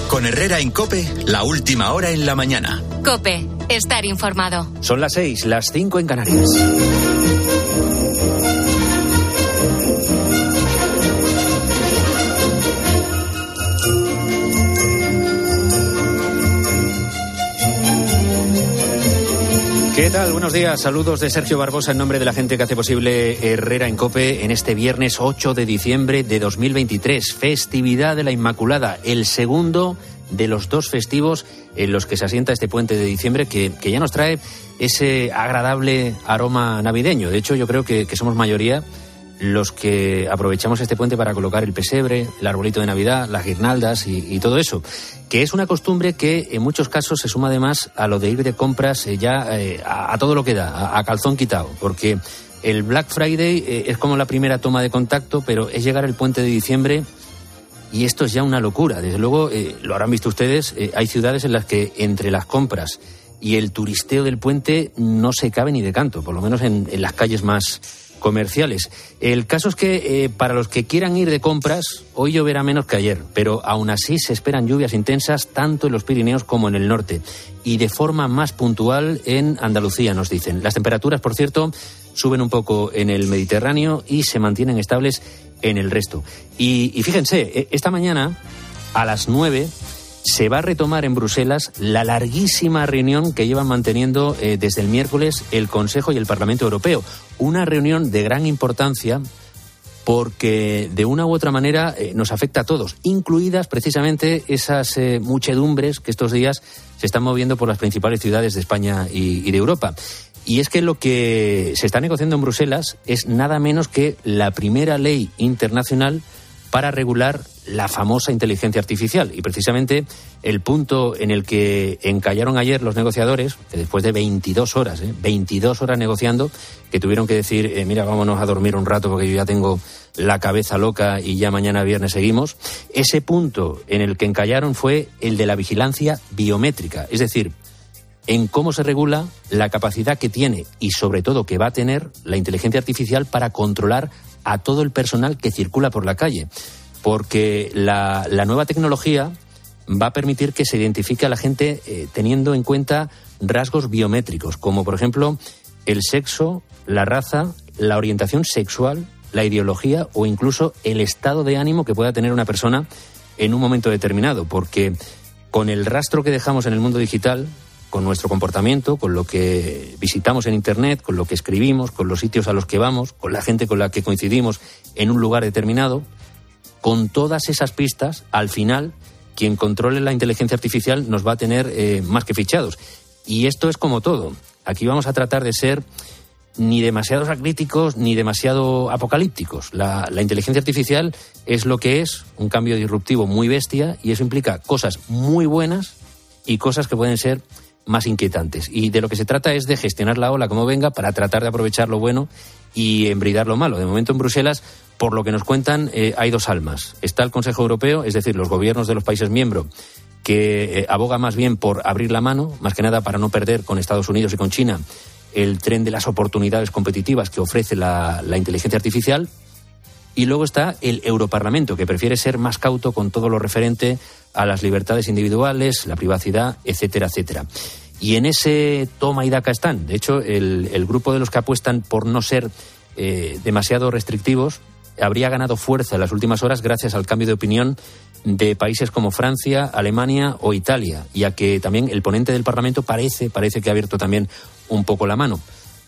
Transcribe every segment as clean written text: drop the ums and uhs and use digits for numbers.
Con Herrera en COPE, la última hora en la mañana. COPE, estar informado. Son las 6, las 5 en Canarias. ¿Qué tal? Buenos días. Saludos de Sergio Barbosa en nombre de la gente que hace posible Herrera en COPE en este viernes 8 de diciembre de 2023. Festividad de la Inmaculada, el segundo de los dos festivos en los que se asienta este puente de diciembre que ya nos trae ese agradable aroma navideño. De hecho, yo creo que somos mayoría los que aprovechamos este puente para colocar el pesebre, el arbolito de Navidad, las guirnaldas y todo eso, que es una costumbre que en muchos casos se suma además a lo de ir de compras a todo lo que da, a calzón quitado, porque el Black Friday es como la primera toma de contacto, pero es llegar el puente de diciembre y esto es ya una locura. Desde luego, lo habrán visto ustedes, hay ciudades en las que entre las compras y el turisteo del puente no se cabe ni de canto, por lo menos en las calles más comerciales. El caso es que para los que quieran ir de compras, hoy lloverá menos que ayer, pero aún así se esperan lluvias intensas tanto en los Pirineos como en el norte y de forma más puntual en Andalucía, nos dicen. Las temperaturas, por cierto, suben un poco en el Mediterráneo y se mantienen estables en el resto. Y fíjense, esta mañana a las 9 se va a retomar en Bruselas la larguísima reunión que llevan manteniendo desde el miércoles el Consejo y el Parlamento Europeo. Una reunión de gran importancia porque de una u otra manera nos afecta a todos, incluidas precisamente esas muchedumbres que estos días se están moviendo por las principales ciudades de España y de Europa. Y es que lo que se está negociando en Bruselas es nada menos que la primera ley internacional para regular la famosa inteligencia artificial. Y precisamente el punto en el que encallaron ayer los negociadores, que después de 22 horas negociando, que tuvieron que decir, mira, vámonos a dormir un rato porque yo ya tengo la cabeza loca y ya mañana viernes seguimos, ese punto en el que encallaron fue el de la vigilancia biométrica, es decir, en cómo se regula la capacidad que tiene y sobre todo que va a tener la inteligencia artificial para controlar a todo el personal que circula por la calle, porque la nueva tecnología va a permitir que se identifique a la gente teniendo en cuenta rasgos biométricos, como por ejemplo el sexo, la raza, la orientación sexual, la ideología o incluso el estado de ánimo que pueda tener una persona en un momento determinado, porque con el rastro que dejamos en el mundo digital, con nuestro comportamiento, con lo que visitamos en Internet, con lo que escribimos, con los sitios a los que vamos, con la gente con la que coincidimos en un lugar determinado, con todas esas pistas, al final, quien controle la inteligencia artificial nos va a tener más que fichados. Y esto es como todo. Aquí vamos a tratar de ser ni demasiados acríticos ni demasiado apocalípticos. La inteligencia artificial es lo que es, un cambio disruptivo muy bestia, y eso implica cosas muy buenas y cosas que pueden ser más inquietantes. Y de lo que se trata es de gestionar la ola como venga para tratar de aprovechar lo bueno y embridar lo malo. De momento en Bruselas, por lo que nos cuentan, hay dos almas. Está el Consejo Europeo, es decir, los gobiernos de los países miembros, que aboga más bien por abrir la mano, más que nada para no perder con Estados Unidos y con China el tren de las oportunidades competitivas que ofrece la inteligencia artificial. Y luego está el Europarlamento, que prefiere ser más cauto con todo lo referente a las libertades individuales, la privacidad, etcétera, etcétera. Y en ese toma y daca están. De hecho, el grupo de los que apuestan por no ser demasiado restrictivos habría ganado fuerza en las últimas horas gracias al cambio de opinión de países como Francia, Alemania o Italia, ya que también el ponente del Parlamento parece que ha abierto también un poco la mano.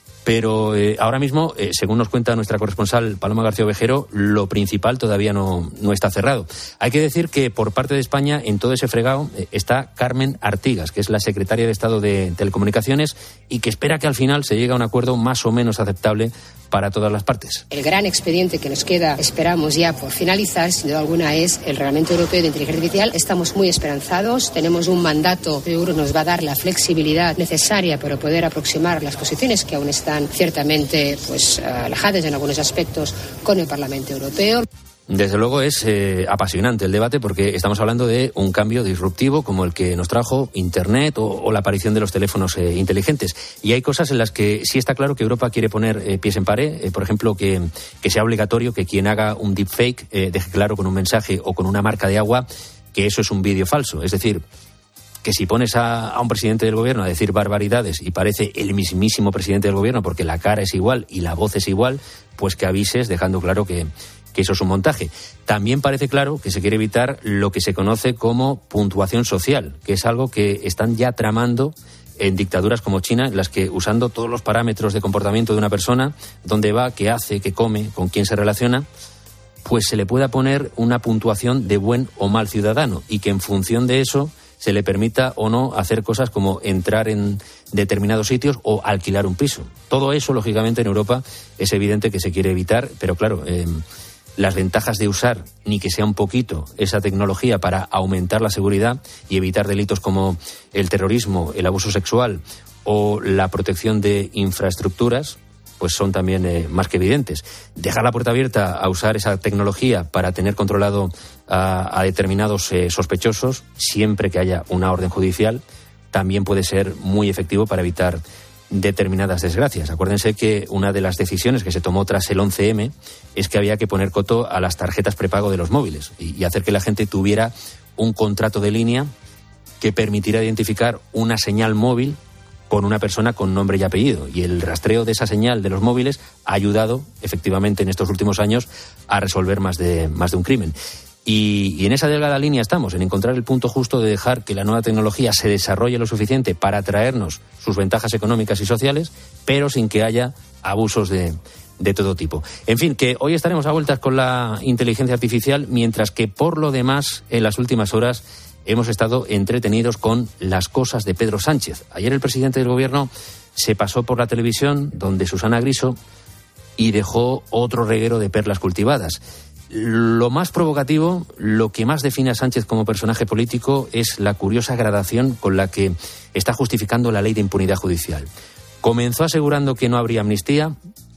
Pero ahora mismo, según nos cuenta nuestra corresponsal Paloma García Ovejero, lo principal todavía no está cerrado. Hay que decir que por parte de España, en todo ese fregado, está Carmen Artigas, que es la secretaria de Estado de Telecomunicaciones y que espera que al final se llegue a un acuerdo más o menos aceptable para todas las partes. El gran expediente que nos queda, esperamos ya por finalizar, sin duda alguna, es el Reglamento Europeo de Inteligencia Artificial. Estamos muy esperanzados, tenemos un mandato que seguro nos va a dar la flexibilidad necesaria para poder aproximar las posiciones que aún están ciertamente alejadas en algunos aspectos con el Parlamento Europeo. Desde luego es apasionante el debate porque estamos hablando de un cambio disruptivo como el que nos trajo Internet o la aparición de los teléfonos inteligentes. Y hay cosas en las que sí está claro que Europa quiere poner pies en pared. Por ejemplo, que sea obligatorio que quien haga un deepfake deje claro con un mensaje o con una marca de agua que eso es un vídeo falso. Es decir, que si pones a un presidente del gobierno a decir barbaridades y parece el mismísimo presidente del gobierno porque la cara es igual y la voz es igual, pues que avises dejando claro que eso es un montaje. También parece claro que se quiere evitar lo que se conoce como puntuación social, que es algo que están ya tramando en dictaduras como China, en las que usando todos los parámetros de comportamiento de una persona, dónde va, qué hace, qué come, con quién se relaciona, pues se le pueda poner una puntuación de buen o mal ciudadano y que en función de eso se le permita o no hacer cosas como entrar en determinados sitios o alquilar un piso. Todo eso, lógicamente, en Europa es evidente que se quiere evitar, pero claro, las ventajas de usar, ni que sea un poquito, esa tecnología para aumentar la seguridad y evitar delitos como el terrorismo, el abuso sexual o la protección de infraestructuras, pues son también más que evidentes. Dejar la puerta abierta a usar esa tecnología para tener controlado a determinados sospechosos, siempre que haya una orden judicial, también puede ser muy efectivo para evitar determinadas desgracias. Acuérdense que una de las decisiones que se tomó tras el 11M es que había que poner coto a las tarjetas prepago de los móviles y hacer que la gente tuviera un contrato de línea que permitiera identificar una señal móvil con una persona con nombre y apellido. Y el rastreo de esa señal de los móviles ha ayudado, efectivamente, en estos últimos años a resolver más de un crimen. Y en esa delgada línea estamos, en encontrar el punto justo de dejar que la nueva tecnología se desarrolle lo suficiente para traernos sus ventajas económicas y sociales, pero sin que haya abusos de todo tipo. En fin, que hoy estaremos a vueltas con la inteligencia artificial, mientras que por lo demás, en las últimas horas, hemos estado entretenidos con las cosas de Pedro Sánchez. Ayer el presidente del gobierno se pasó por la televisión, donde Susana Griso, y dejó otro reguero de perlas cultivadas. Lo más provocativo, lo que más define a Sánchez como personaje político es la curiosa gradación con la que está justificando la ley de impunidad judicial. Comenzó asegurando que no habría amnistía,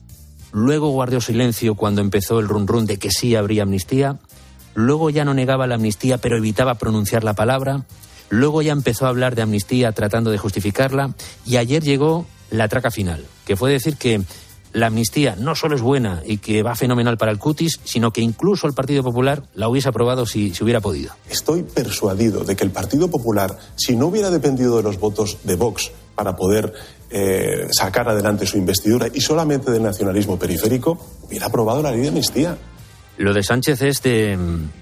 luego guardó silencio cuando empezó el run-run de que sí habría amnistía, luego ya no negaba la amnistía pero evitaba pronunciar la palabra, luego ya empezó a hablar de amnistía tratando de justificarla y ayer llegó la traca final, que fue decir que la amnistía no solo es buena y que va fenomenal para el cutis, sino que incluso el Partido Popular la hubiese aprobado si hubiera podido. Estoy persuadido de que el Partido Popular, si no hubiera dependido de los votos de Vox para poder sacar adelante su investidura y solamente del nacionalismo periférico, hubiera aprobado la ley de amnistía. Lo de Sánchez es de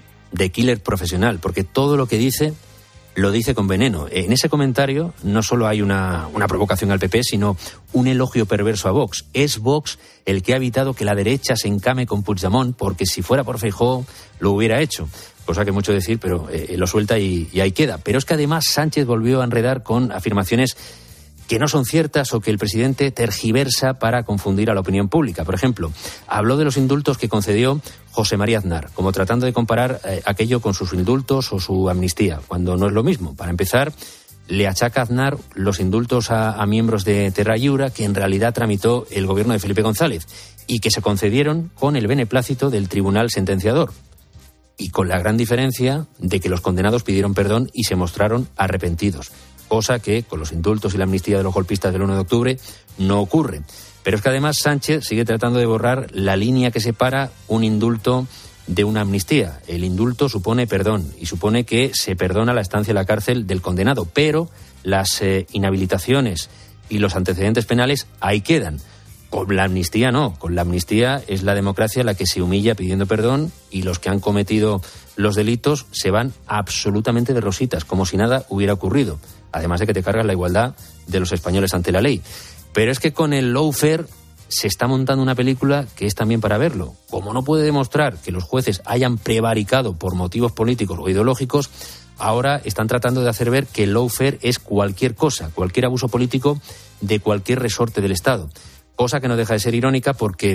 killer profesional, porque todo lo que dice lo dice con veneno. En ese comentario no solo hay una provocación al PP, sino un elogio perverso a Vox. Es Vox el que ha evitado que la derecha se encame con Puigdemont, porque si fuera por Feijóo lo hubiera hecho. Cosa que mucho decir, pero lo suelta y ahí queda. Pero es que además Sánchez volvió a enredar con afirmaciones que no son ciertas o que el presidente tergiversa para confundir a la opinión pública. Por ejemplo, habló de los indultos que concedió José María Aznar, como tratando de comparar aquello con sus indultos o su amnistía, cuando no es lo mismo. Para empezar, le achaca a Aznar los indultos a miembros de Terra Lliure que en realidad tramitó el gobierno de Felipe González y que se concedieron con el beneplácito del tribunal sentenciador. Y con la gran diferencia de que los condenados pidieron perdón y se mostraron arrepentidos. Cosa que con los indultos y la amnistía de los golpistas del 1 de octubre no ocurre. Pero es que además Sánchez sigue tratando de borrar la línea que separa un indulto de una amnistía. El indulto supone perdón y supone que se perdona la estancia en la cárcel del condenado, pero las inhabilitaciones y los antecedentes penales ahí quedan. Con la amnistía no, con la amnistía es la democracia la que se humilla pidiendo perdón y los que han cometido los delitos se van absolutamente de rositas, como si nada hubiera ocurrido. Además de que te cargas la igualdad de los españoles ante la ley. Pero es que con el lawfare se está montando una película que es también para verlo. Como no puede demostrar que los jueces hayan prevaricado por motivos políticos o ideológicos, ahora están tratando de hacer ver que el lawfare es cualquier cosa, cualquier abuso político de cualquier resorte del Estado. Cosa que no deja de ser irónica porque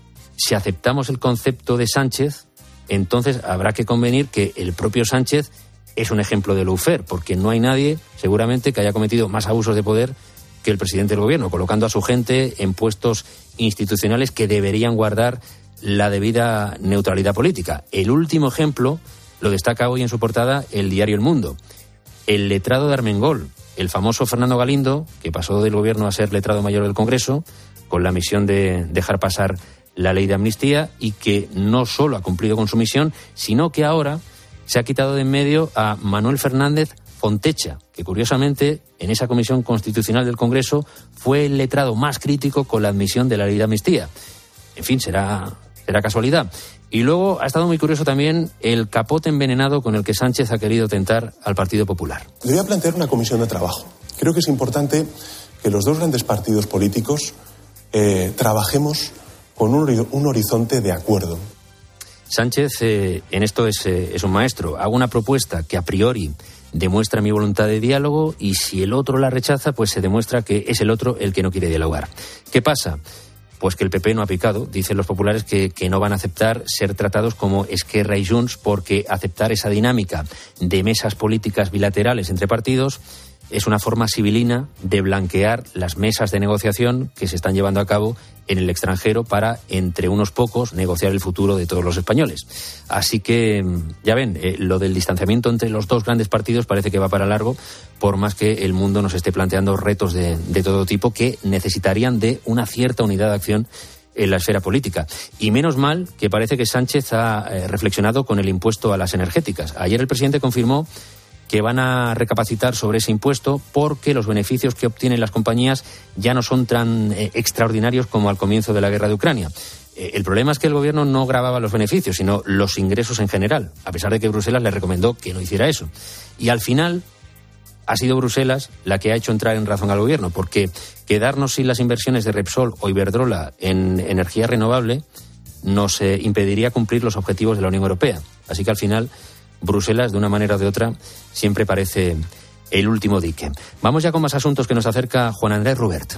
si aceptamos el concepto de Sánchez, entonces habrá que convenir que el propio Sánchez es un ejemplo de lawfare, porque no hay nadie, seguramente, que haya cometido más abusos de poder que el presidente del gobierno, colocando a su gente en puestos institucionales que deberían guardar la debida neutralidad política. El último ejemplo lo destaca hoy en su portada el diario El Mundo. El letrado de Armengol, el famoso Fernando Galindo, que pasó del gobierno a ser letrado mayor del Congreso, con la misión de dejar pasar la ley de amnistía y que no solo ha cumplido con su misión, sino que ahora se ha quitado de en medio a Manuel Fernández Fontecha, que curiosamente en esa Comisión Constitucional del Congreso fue el letrado más crítico con la admisión de la ley de amnistía. En fin, será casualidad. Y luego ha estado muy curioso también el capote envenenado con el que Sánchez ha querido tentar al Partido Popular. Le voy a plantear una comisión de trabajo. Creo que es importante que los dos grandes partidos políticos trabajemos con un horizonte de acuerdo. Sánchez en esto es un maestro. Hago una propuesta que a priori demuestra mi voluntad de diálogo y si el otro la rechaza, pues se demuestra que es el otro el que no quiere dialogar. ¿Qué pasa? Pues que el PP no ha picado. Dicen los populares que no van a aceptar ser tratados como Esquerra y Junts porque aceptar esa dinámica de mesas políticas bilaterales entre partidos es una forma sibilina de blanquear las mesas de negociación que se están llevando a cabo en el extranjero para, entre unos pocos, negociar el futuro de todos los españoles. Así que, ya ven, lo del distanciamiento entre los dos grandes partidos parece que va para largo, por más que el mundo nos esté planteando retos de todo tipo que necesitarían de una cierta unidad de acción en la esfera política. Y menos mal que parece que Sánchez ha reflexionado con el impuesto a las energéticas. Ayer el presidente confirmó que van a recapacitar sobre ese impuesto porque los beneficios que obtienen las compañías ya no son tan extraordinarios como al comienzo de la guerra de Ucrania. El problema es que el gobierno no gravaba los beneficios, sino los ingresos en general, a pesar de que Bruselas le recomendó que no hiciera eso. Y al final ha sido Bruselas la que ha hecho entrar en razón al gobierno, porque quedarnos sin las inversiones de Repsol o Iberdrola en energía renovable nos impediría cumplir los objetivos de la Unión Europea. Así que al final Bruselas, de una manera o de otra, siempre parece el último dique. Vamos ya con más asuntos que nos acerca Juan Andrés Rubert.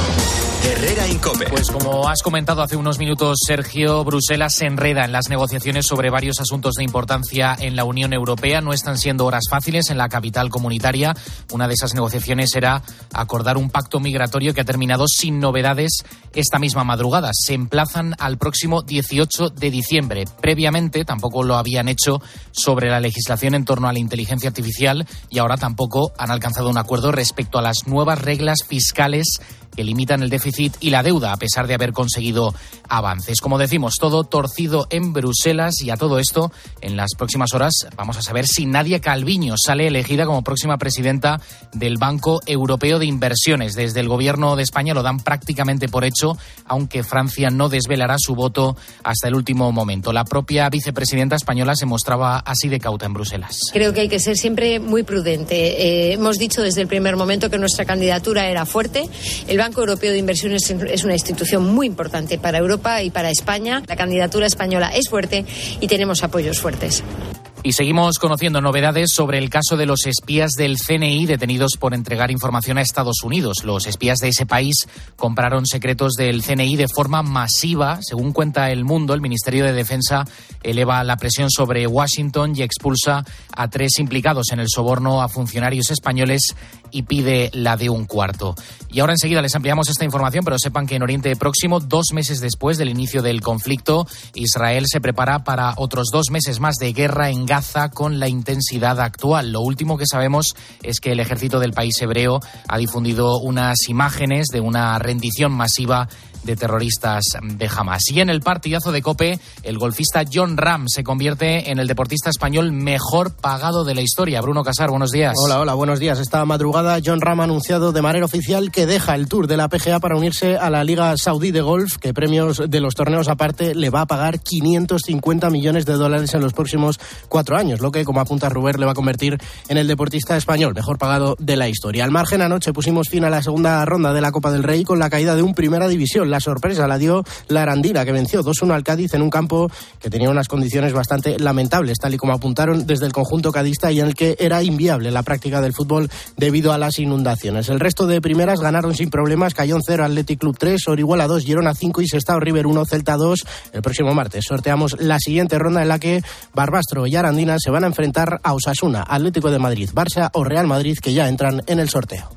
Herrera Incope. Pues como has comentado hace unos minutos, Sergio, Bruselas se enreda en las negociaciones sobre varios asuntos de importancia en la Unión Europea. No están siendo horas fáciles en la capital comunitaria. Una de esas negociaciones era acordar un pacto migratorio que ha terminado sin novedades esta misma madrugada. Se emplazan al próximo 18 de diciembre. Previamente tampoco lo habían hecho sobre la legislación en torno a la inteligencia artificial y ahora tampoco han alcanzado un acuerdo respecto a las nuevas reglas fiscales que limitan el déficit y la deuda, a pesar de haber conseguido avances. Como decimos, todo torcido en Bruselas y a todo esto, en las próximas horas vamos a saber si Nadia Calviño sale elegida como próxima presidenta del Banco Europeo de Inversiones. Desde el Gobierno de España lo dan prácticamente por hecho, aunque Francia no desvelará su voto hasta el último momento. La propia vicepresidenta española se mostraba así de cauta en Bruselas. Creo que hay que ser siempre muy prudente. Hemos dicho desde el primer momento que nuestra candidatura era fuerte. El Banco Europeo de Inversiones es una institución muy importante para Europa y para España. La candidatura española es fuerte y tenemos apoyos fuertes. Y seguimos conociendo novedades sobre el caso de los espías del CNI detenidos por entregar información a Estados Unidos. Los espías de ese país compraron secretos del CNI de forma masiva. Según cuenta El Mundo, el Ministerio de Defensa eleva la presión sobre Washington y expulsa a 3 implicados en el soborno a funcionarios españoles y pide la de un cuarto. Y ahora enseguida les ampliamos esta información, pero sepan que en Oriente Próximo, 2 meses después del inicio del conflicto, Israel se prepara para otros 2 meses más de guerra en Gaza con la intensidad actual. Lo último que sabemos es que el ejército del país hebreo ha difundido unas imágenes de una rendición masiva de terroristas de Hamas. Y en el partidazo de COPE, el golfista Jon Rahm se convierte en el deportista español mejor pagado de la historia. Bruno Casar, buenos días. Hola, buenos días. Esta madrugada Jon Rahm ha anunciado de manera oficial que deja el Tour de la PGA para unirse a la Liga Saudí de Golf, que premios de los torneos aparte le va a pagar $550 millones en los próximos 4 años, lo que, como apunta Rubert, le va a convertir en el deportista español mejor pagado de la historia. Al margen, anoche pusimos fin a la segunda ronda de la Copa del Rey con la caída de un Primera División. La sorpresa la dio la Arandina, que venció 2-1 al Cádiz en un campo que tenía unas condiciones bastante lamentables, tal y como apuntaron desde el conjunto cadista, y en el que era inviable la práctica del fútbol debido a las inundaciones. El resto de primeras ganaron sin problemas: Cayón 0, Athletic Club 3, Orihuela 2, Girona 5 y Sestao River 1, Celta 2. El próximo martes sorteamos la siguiente ronda, en la que Barbastro y Arandina se van a enfrentar a Osasuna, Atlético de Madrid, Barça o Real Madrid, que ya entran en el sorteo.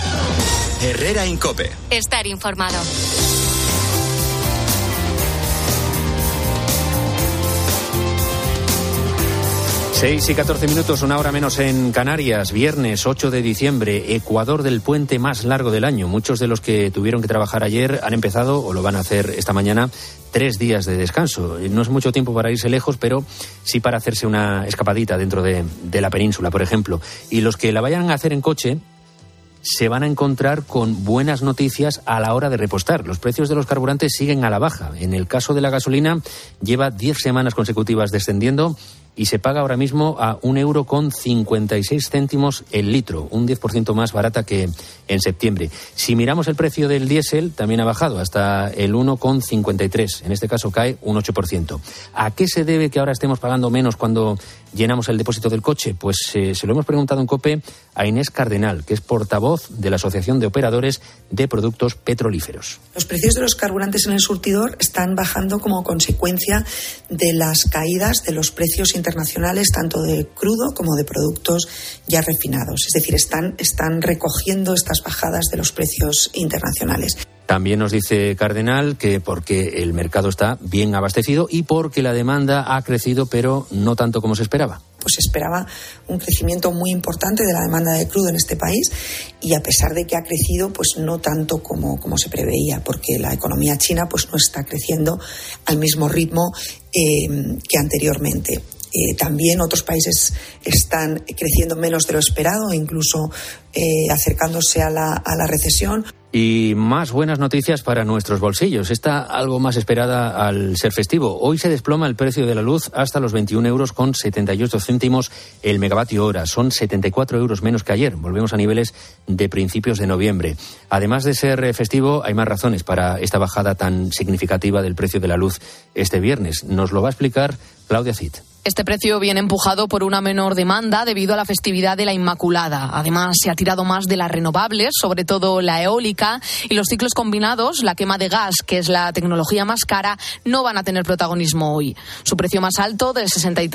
Herrera Incope. Estar informado. 6:14, una hora menos en Canarias. Viernes 8 de diciembre, Ecuador del puente más largo del año. Muchos de los que tuvieron que trabajar ayer han empezado, o lo van a hacer esta mañana, 3 días de descanso. No es mucho tiempo para irse lejos, pero sí para hacerse una escapadita dentro de la península, por ejemplo. Y los que la vayan a hacer en coche se van a encontrar con buenas noticias a la hora de repostar. Los precios de los carburantes siguen a la baja. En el caso de la gasolina, lleva 10 semanas consecutivas descendiendo y se paga ahora mismo a €1,56 el litro, un 10% más barata que en septiembre. Si miramos el precio del diésel, también ha bajado hasta el 1,53. En este caso cae un 8%. ¿A qué se debe que ahora estemos pagando menos cuando llenamos el depósito del coche? Pues se lo hemos preguntado en COPE a Inés Cardenal, que es portavoz de la Asociación de Operadores de Productos Petrolíferos. Los precios de los carburantes en el surtidor están bajando como consecuencia de las caídas de los precios internacionales, tanto de crudo como de productos ya refinados. Es decir, están recogiendo estas bajadas de los precios internacionales. También nos dice Cardenal que porque el mercado está bien abastecido y porque la demanda ha crecido, pero no tanto como se esperaba. Pues se esperaba un crecimiento muy importante de la demanda de crudo en este país y a pesar de que ha crecido, pues no tanto como se preveía, porque la economía china pues no está creciendo al mismo ritmo que anteriormente. También otros países están creciendo menos de lo esperado, incluso acercándose a la recesión. Y más buenas noticias para nuestros bolsillos. Está algo más esperada al ser festivo. Hoy se desploma el precio de la luz hasta los 21,78 € el megavatio hora. Son 74 € menos que ayer. Volvemos a niveles de principios de noviembre. Además de ser festivo, hay más razones para esta bajada tan significativa del precio de la luz este viernes. Nos lo va a explicar Claudia Cid. Este precio viene empujado por una menor demanda debido a la festividad de la Inmaculada. Además, se ha tirado más de las renovables, sobre todo la eólica, y los ciclos combinados, la quema de gas, que es la tecnología más cara, no van a tener protagonismo hoy. Su precio más alto, de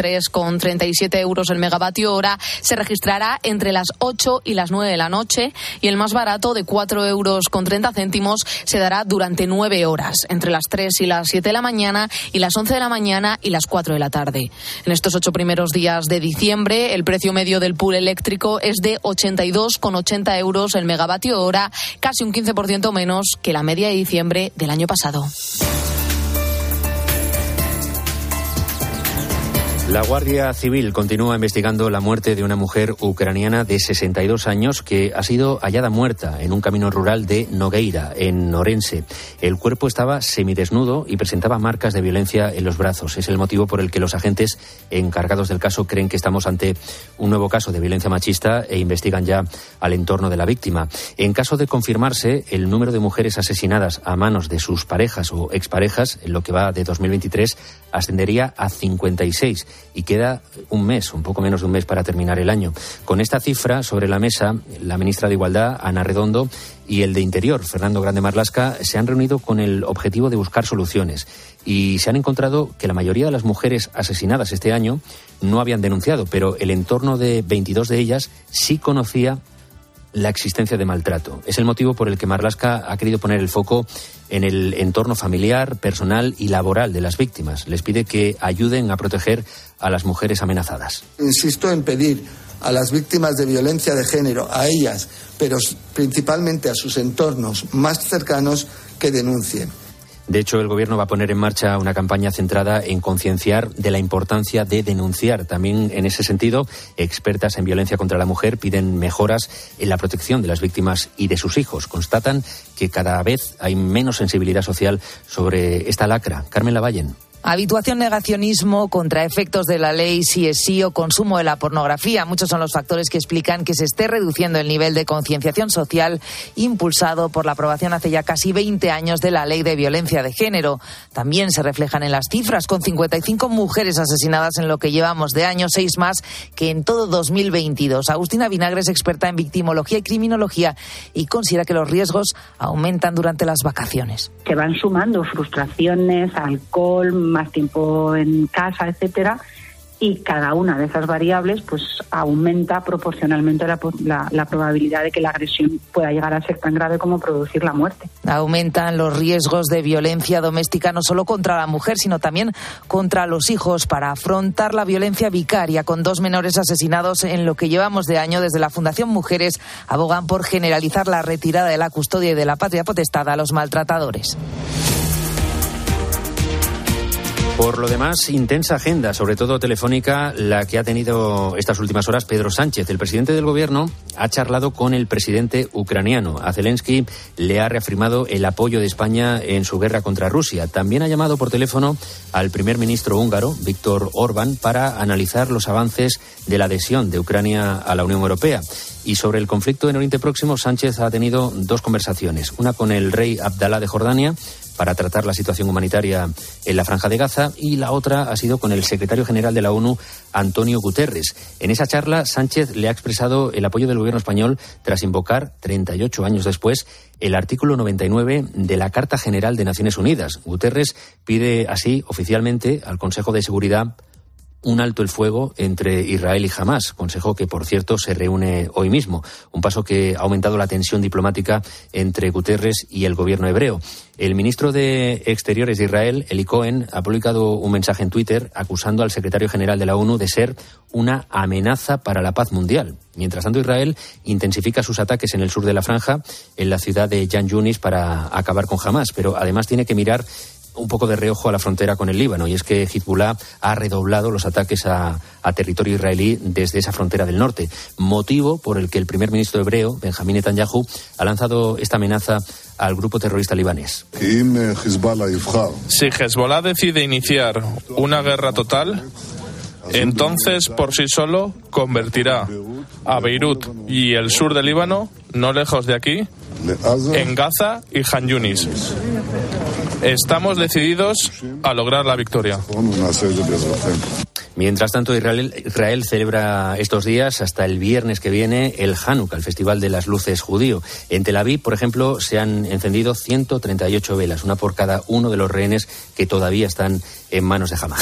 63,37 € el megavatio hora, se registrará entre las 8 y las 9 de la noche, y el más barato, de 4,30 €, se dará durante 9 horas, entre las 3 y las 7 de la mañana, y las 11 de la mañana y las 4 de la tarde. En estos 8 primeros días de diciembre, el precio medio del pool eléctrico es de 82,80 € el megavatio hora, casi un 15% menos que la media de diciembre del año pasado. La Guardia Civil continúa investigando la muerte de una mujer ucraniana de 62 años que ha sido hallada muerta en un camino rural de Nogueira, en Orense. El cuerpo estaba semidesnudo y presentaba marcas de violencia en los brazos. Es el motivo por el que los agentes encargados del caso creen que estamos ante un nuevo caso de violencia machista e investigan ya al entorno de la víctima. En caso de confirmarse, el número de mujeres asesinadas a manos de sus parejas o exparejas, en lo que va de 2023, ascendería a 56. Y queda un poco menos de un mes para terminar el año. Con esta cifra sobre la mesa, la ministra de Igualdad, Ana Redondo, y el de Interior, Fernando Grande Marlaska, se han reunido con el objetivo de buscar soluciones. Y se han encontrado que la mayoría de las mujeres asesinadas este año no habían denunciado, pero el entorno de 22 de ellas sí conocía la existencia de maltrato. Es el motivo por el que Marlaska ha querido poner el foco en el entorno familiar, personal y laboral de las víctimas. Les pide que ayuden a proteger a las mujeres amenazadas. Insisto en pedir a las víctimas de violencia de género, a ellas, pero principalmente a sus entornos más cercanos, que denuncien. De hecho, el Gobierno va a poner en marcha una campaña centrada en concienciar de la importancia de denunciar. También, en ese sentido, expertas en violencia contra la mujer piden mejoras en la protección de las víctimas y de sus hijos. Constatan que cada vez hay menos sensibilidad social sobre esta lacra. Carmen Lavallen. Habituación, negacionismo, contraefectos de la ley, sí es sí, o consumo de la pornografía. Muchos son los factores que explican que se esté reduciendo el nivel de concienciación social impulsado por la aprobación hace ya casi 20 años de la Ley de Violencia de Género. También se reflejan en las cifras, con 55 mujeres asesinadas en lo que llevamos de año, 6 más que en todo 2022. Agustina Vinagre es experta en victimología y criminología y considera que los riesgos aumentan durante las vacaciones. Se van sumando frustraciones, alcohol, más tiempo en casa, etcétera, y cada una de esas variables pues aumenta proporcionalmente la probabilidad de que la agresión pueda llegar a ser tan grave como producir la muerte. Aumentan los riesgos de violencia doméstica no solo contra la mujer, sino también contra los hijos. Para afrontar la violencia vicaria con 2 menores asesinados en lo que llevamos de año, desde la Fundación Mujeres abogan por generalizar la retirada de la custodia y de la patria potestad a los maltratadores. Por lo demás, intensa agenda, sobre todo telefónica, la que ha tenido estas últimas horas Pedro Sánchez. El presidente del Gobierno ha charlado con el presidente ucraniano. A Zelensky le ha reafirmado el apoyo de España en su guerra contra Rusia. También ha llamado por teléfono al primer ministro húngaro, Viktor Orbán, para analizar los avances de la adhesión de Ucrania a la Unión Europea. Y sobre el conflicto en Oriente Próximo, Sánchez ha tenido 2 conversaciones. Una con el rey Abdalá de Jordania, para tratar la situación humanitaria en la Franja de Gaza, y la otra ha sido con el secretario general de la ONU, Antonio Guterres. En esa charla, Sánchez le ha expresado el apoyo del gobierno español tras invocar, 38 años después, el artículo 99 de la Carta General de Naciones Unidas. Guterres pide así oficialmente al Consejo de Seguridad un alto el fuego entre Israel y Hamás, consejo que, por cierto, se reúne hoy mismo. Un paso que ha aumentado la tensión diplomática entre Guterres y el gobierno hebreo. El ministro de Exteriores de Israel, Eli Cohen, ha publicado un mensaje en Twitter acusando al secretario general de la ONU de ser una amenaza para la paz mundial. Mientras tanto, Israel intensifica sus ataques en el sur de la Franja, en la ciudad de Yan Yunis, para acabar con Hamás, pero además tiene que mirar un poco de reojo a la frontera con el Líbano, y es que Hezbollah ha redoblado los ataques a territorio israelí desde esa frontera del norte, motivo por el que el primer ministro hebreo, Benjamín Netanyahu, ha lanzado esta amenaza al grupo terrorista libanés. Si Hezbollah decide iniciar una guerra total, entonces por sí solo convertirá a Beirut y el sur del Líbano, no lejos de aquí, en Gaza y Han Yunis. Estamos decididos a lograr la victoria. Mientras tanto, Israel celebra estos días, hasta el viernes que viene, el Hanukkah, el Festival de las Luces judío. En Tel Aviv, por ejemplo, se han encendido 138 velas, una por cada uno de los rehenes que todavía están en manos de Hamás.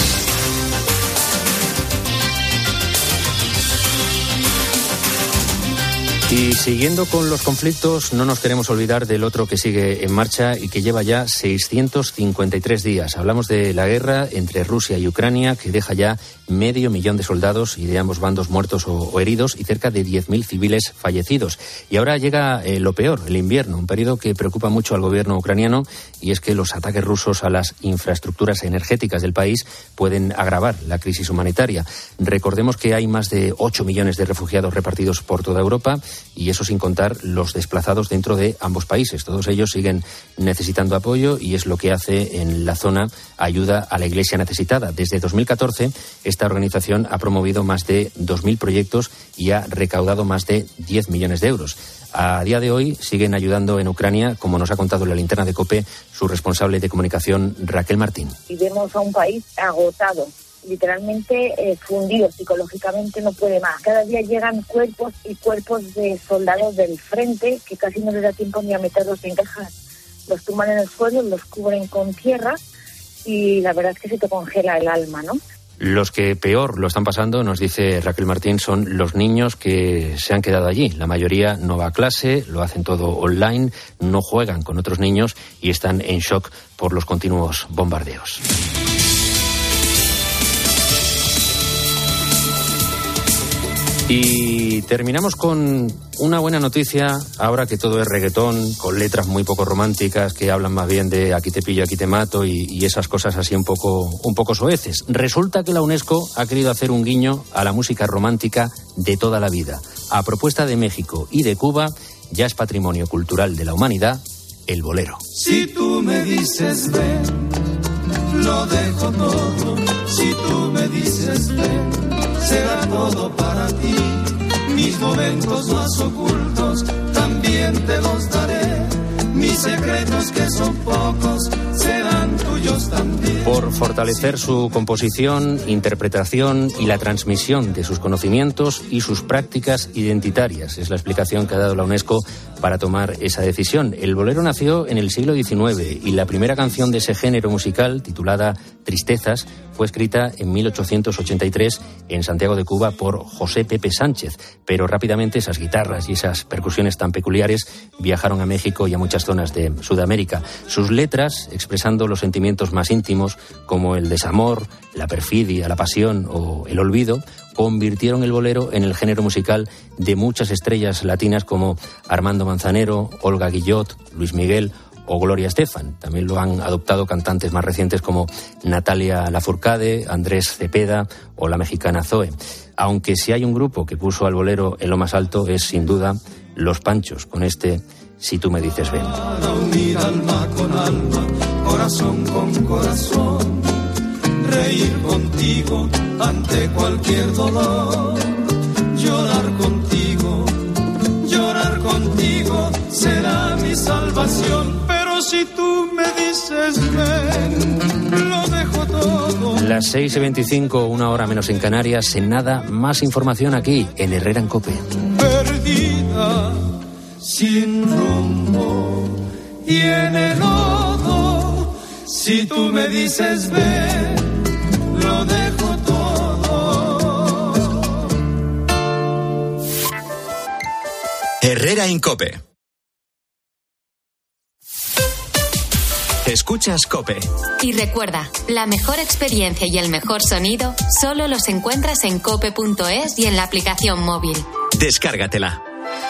Y siguiendo con los conflictos, no nos queremos olvidar del otro que sigue en marcha y que lleva ya 653 días. Hablamos de la guerra entre Rusia y Ucrania, que deja ya 500.000 de soldados y de ambos bandos muertos o heridos, y cerca de 10.000 civiles fallecidos. Y ahora llega lo peor, el invierno, un periodo que preocupa mucho al gobierno ucraniano, y es que los ataques rusos a las infraestructuras energéticas del país pueden agravar la crisis humanitaria. Recordemos que hay más de 8 millones de refugiados repartidos por toda Europa, y eso sin contar los desplazados dentro de ambos países. Todos ellos siguen necesitando apoyo, y es lo que hace en la zona Ayuda a la Iglesia Necesitada. Desde 2014, esta organización ha promovido más de 2.000 proyectos y ha recaudado más de 10 millones de euros. A día de hoy siguen ayudando en Ucrania, como nos ha contado en la linterna de COPE su responsable de comunicación, Raquel Martín. Y vemos a un país agotado, literalmente fundido psicológicamente, no puede más. Cada día llegan cuerpos y cuerpos de soldados del frente que casi no les da tiempo ni a meterlos en cajas. Los tumban en el suelo, los cubren con tierra y la verdad es que se te congela el alma, ¿no? Los que peor lo están pasando, nos dice Raquel Martín, son los niños que se han quedado allí. La mayoría no va a clase, lo hacen todo online, no juegan con otros niños y están en shock por los continuos bombardeos. Y terminamos con una buena noticia, ahora que todo es reggaetón, con letras muy poco románticas que hablan más bien de aquí te pillo, aquí te mato y esas cosas así un poco soeces. Resulta que la UNESCO ha querido hacer un guiño a la música romántica de toda la vida. A propuesta de México y de Cuba, ya es patrimonio cultural de la humanidad, el bolero. Si tú me dices ven, lo dejo todo. Si tú me dices ven, será todo para ti. Mis momentos más ocultos también te los daré. Mis secretos que son pocos serán tuyos también. Por fortalecer su composición, interpretación y la transmisión de sus conocimientos y sus prácticas identitarias. Es la explicación que ha dado la UNESCO para tomar esa decisión. El bolero nació en el siglo XIX y la primera canción de ese género musical, titulada Tristezas, fue escrita en 1883 en Santiago de Cuba por José Pepe Sánchez, pero rápidamente esas guitarras y esas percusiones tan peculiares viajaron a México y a muchas zonas de Sudamérica. Sus letras, expresando los sentimientos más íntimos como el desamor, la perfidia, la pasión o el olvido, convirtieron el bolero en el género musical de muchas estrellas latinas como Armando Manzanero, Olga Guillot, Luis Miguel o Gloria Estefan. También lo han adoptado cantantes más recientes como Natalia Lafourcade, Andrés Cepeda o la mexicana Zoe. Aunque si hay un grupo que puso al bolero en lo más alto es sin duda Los Panchos, con este Si tú me dices ven. Unir alma con alma, corazón con corazón, reír contigo ante cualquier dolor, llorar contigo será mi salvación. Pero si tú me dices ven, lo dejo todo. Las 6:25, 1 hora menos en Canarias. En nada, más información aquí en Herrera en COPE. Perdida, sin rumbo y en el lodo. Si tú me dices ven, lo dejo todo. Herrera en COPE. Escuchas COPE. Y recuerda, la mejor experiencia y el mejor sonido solo los encuentras en cope.es y en la aplicación móvil. Descárgatela.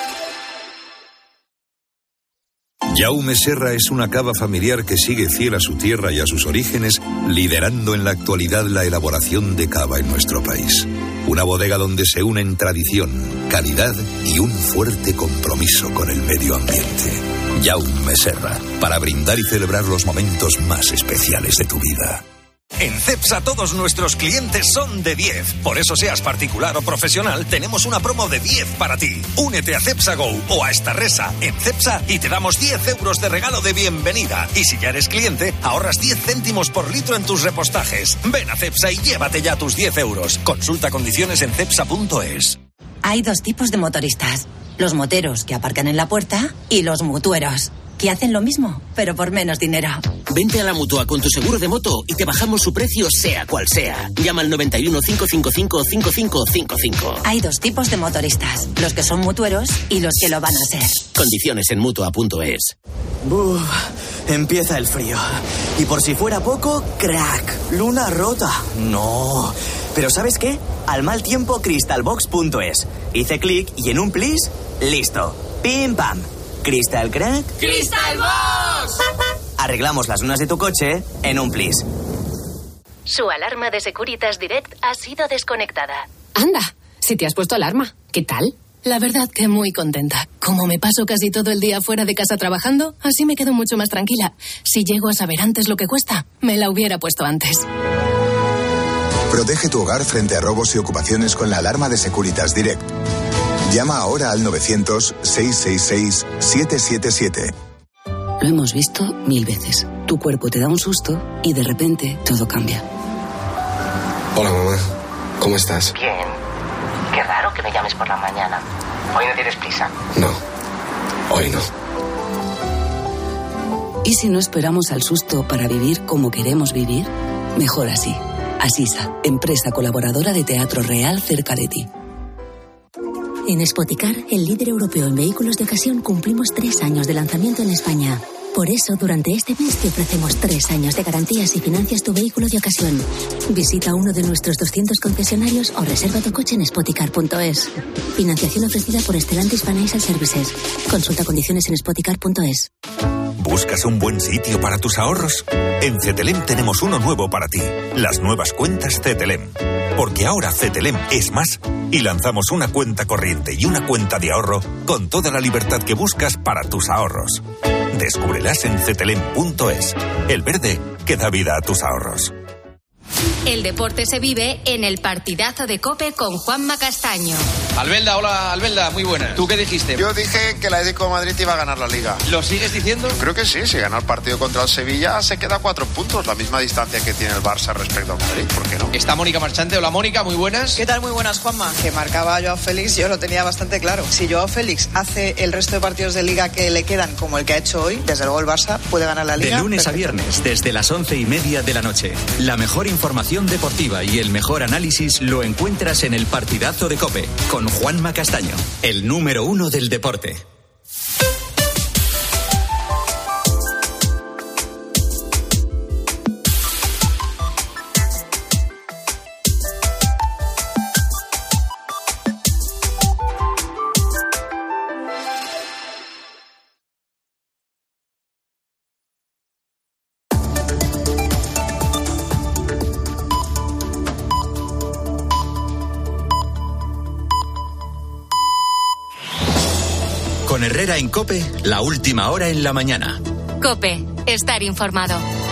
Jaume Serra es una cava familiar que sigue fiel a su tierra y a sus orígenes, liderando en la actualidad la elaboración de cava en nuestro país. Una bodega donde se unen tradición, calidad y un fuerte compromiso con el medio ambiente. Jaume Serra, para brindar y celebrar los momentos más especiales de tu vida. En Cepsa todos nuestros clientes son de 10. Por eso seas particular o profesional, tenemos una promo de 10 para ti. Únete a Cepsa Go o a Starresa en Cepsa y te damos 10 euros de regalo de bienvenida. Y si ya eres cliente, ahorras 10 céntimos por litro en tus repostajes. Ven a Cepsa y llévate ya tus 10 euros. Consulta condiciones en cepsa.es. Hay dos tipos de motoristas. Los moteros, que aparcan en la puerta, y los mutueros, que hacen lo mismo, pero por menos dinero. Vente a la Mutua con tu seguro de moto y te bajamos su precio sea cual sea. Llama al 91 555 5555. Hay dos tipos de motoristas, los que son mutueros y los que lo van a ser. Condiciones en Mutua.es. Empieza el frío. Y por si fuera poco, crack, luna rota. No. Pero ¿sabes qué? Al mal tiempo, crystalbox.es. Hice clic y en un plis, listo. Pim pam. ¿Crystal crack? ¡Crystal Box! Arreglamos las lunas de tu coche en un plis. Su alarma de Securitas Direct ha sido desconectada. Anda, si te has puesto alarma, ¿qué tal? La verdad que muy contenta. Como me paso casi todo el día fuera de casa trabajando, así me quedo mucho más tranquila. Si llego a saber antes lo que cuesta, me la hubiera puesto antes. Protege tu hogar frente a robos y ocupaciones con la alarma de Securitas Direct. Llama ahora al 900-666-777. Lo hemos visto 1000 veces. Tu cuerpo te da un susto y de repente todo cambia. Hola, mamá. ¿Cómo estás? Bien. Qué raro que me llames por la mañana. ¿Hoy no tienes prisa? No. Hoy no. ¿Y si no esperamos al susto para vivir como queremos vivir? Mejor así. Asisa, empresa colaboradora de Teatro Real cerca de ti. En Spoticar, el líder europeo en vehículos de ocasión, cumplimos 3 años de lanzamiento en España. Por eso, durante este mes te ofrecemos 3 años de garantías y financias tu vehículo de ocasión. Visita uno de nuestros 200 concesionarios o reserva tu coche en spoticar.es. Financiación ofrecida por Stellantis Financial Services. Consulta condiciones en spoticar.es. ¿Buscas un buen sitio para tus ahorros? En Cetelem tenemos uno nuevo para ti. Las nuevas cuentas Cetelem. Porque ahora Cetelem es más y lanzamos una cuenta corriente y una cuenta de ahorro con toda la libertad que buscas para tus ahorros. Descúbrelas en cetelem.es. El verde que da vida a tus ahorros. El deporte se vive en el partidazo de COPE con Juanma Castaño. Albelda, hola Albelda, muy buena. ¿Tú qué dijiste? Yo dije que el Atlético de Madrid iba a ganar la Liga. ¿Lo sigues diciendo? Creo que sí, si gana el partido contra el Sevilla se queda a 4 puntos, la misma distancia que tiene el Barça respecto al Madrid, ¿por qué no? Está Mónica Marchante. Hola Mónica, muy buenas. ¿Qué tal? Muy buenas, Juanma. Que marcaba Joao Félix, yo lo tenía bastante claro. Si Joao Félix hace el resto de partidos de Liga que le quedan como el que ha hecho hoy, desde luego el Barça puede ganar la Liga. De lunes a viernes, desde las 11:30 de la noche. La mejor información deportiva y el mejor análisis lo encuentras en el partidazo de COPE, con Juanma Castaño, el número 1 del deporte. Con Herrera en COPE, la última hora en la mañana. COPE, estar informado.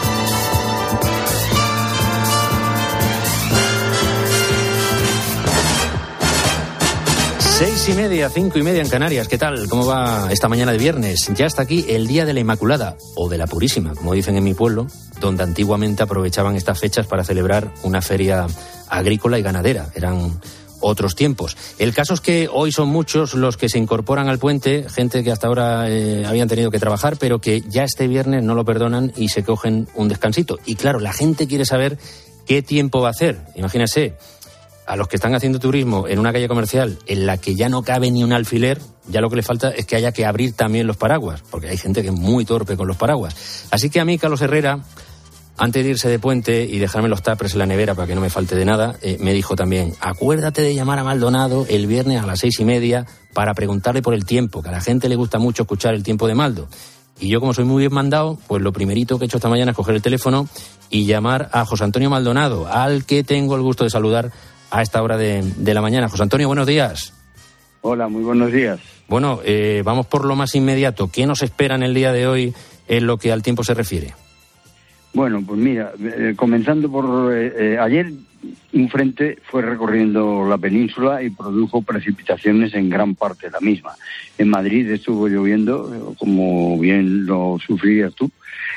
Seis y media, 5:30 en Canarias. ¿Qué tal? ¿Cómo va esta mañana de viernes? Ya está aquí el Día de la Inmaculada, o de la Purísima, como dicen en mi pueblo, donde antiguamente aprovechaban estas fechas para celebrar una feria agrícola y ganadera. Eran otros tiempos. El caso es que hoy son muchos los que se incorporan al puente, gente que hasta ahora habían tenido que trabajar, pero que ya este viernes no lo perdonan y se cogen un descansito. Y claro, la gente quiere saber qué tiempo va a hacer. Imagínese, a los que están haciendo turismo en una calle comercial en la que ya no cabe ni un alfiler, ya lo que le falta es que haya que abrir también los paraguas, porque hay gente que es muy torpe con los paraguas. Así que a mí, Carlos Herrera, antes de irse de puente y dejarme los tuppers en la nevera para que no me falte de nada, me dijo también, acuérdate de llamar a Maldonado el viernes a las 6:30 para preguntarle por el tiempo, que a la gente le gusta mucho escuchar el tiempo de Maldo. Y yo, como soy muy bien mandado, pues lo primerito que he hecho esta mañana es coger el teléfono y llamar a José Antonio Maldonado, al que tengo el gusto de saludar a esta hora de la mañana. José Antonio, buenos días. Hola, muy buenos días. Bueno, vamos por lo más inmediato. ¿Qué nos espera en el día de hoy en lo que al tiempo se refiere? Bueno, pues mira, comenzando por ayer, un frente fue recorriendo la península y produjo precipitaciones en gran parte de la misma. En Madrid estuvo lloviendo, como bien lo sufrías tú,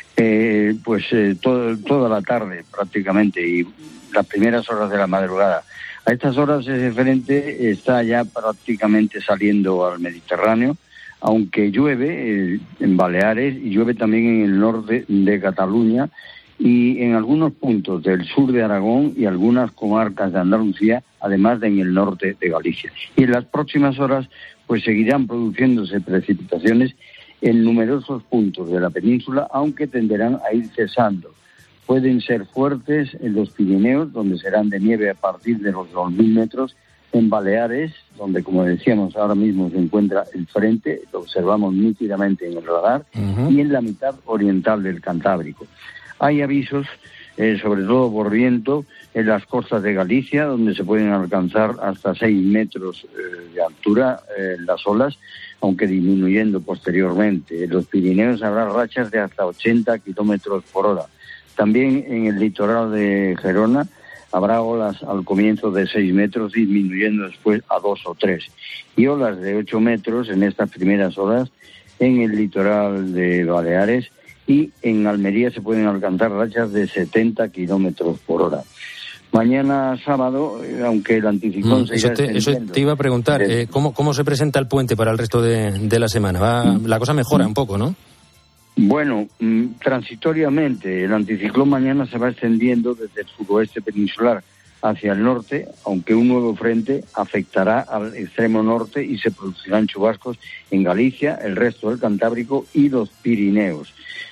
toda la tarde prácticamente y las primeras horas de la madrugada. A estas horas ese frente está ya prácticamente saliendo al Mediterráneo, aunque llueve en Baleares y llueve también en el norte de Cataluña y en algunos puntos del sur de Aragón y algunas comarcas de Andalucía, además de en el norte de Galicia. Y en las próximas horas pues seguirán produciéndose precipitaciones en numerosos puntos de la península, aunque tenderán a ir cesando. Pueden ser fuertes en los Pirineos, donde serán de nieve a partir de los 2.000 metros, en Baleares, donde, como decíamos, ahora mismo se encuentra el frente, lo observamos nítidamente en el radar, y en la mitad oriental del Cantábrico. Hay avisos, sobre todo por viento, en las costas de Galicia, donde se pueden alcanzar hasta 6 metros de altura las olas, aunque disminuyendo posteriormente. En los Pirineos habrá rachas de hasta 80 kilómetros por hora. También en el litoral de Gerona habrá olas al comienzo de 6 metros, disminuyendo después a 2 o 3. Y olas de 8 metros en estas primeras horas en el litoral de Baleares, y en Almería se pueden alcanzar rachas de 70 kilómetros por hora. Mañana sábado, aunque el anticiclón se irá extendiendo. Eso te iba a preguntar, ¿cómo se presenta el puente para el resto de la semana? La cosa mejora un poco, ¿no? Bueno, transitoriamente, el anticiclón mañana se va extendiendo desde el suroeste peninsular hacia el norte, aunque un nuevo frente afectará al extremo norte y se producirán chubascos en Galicia, el resto del Cantábrico y los Pirineos.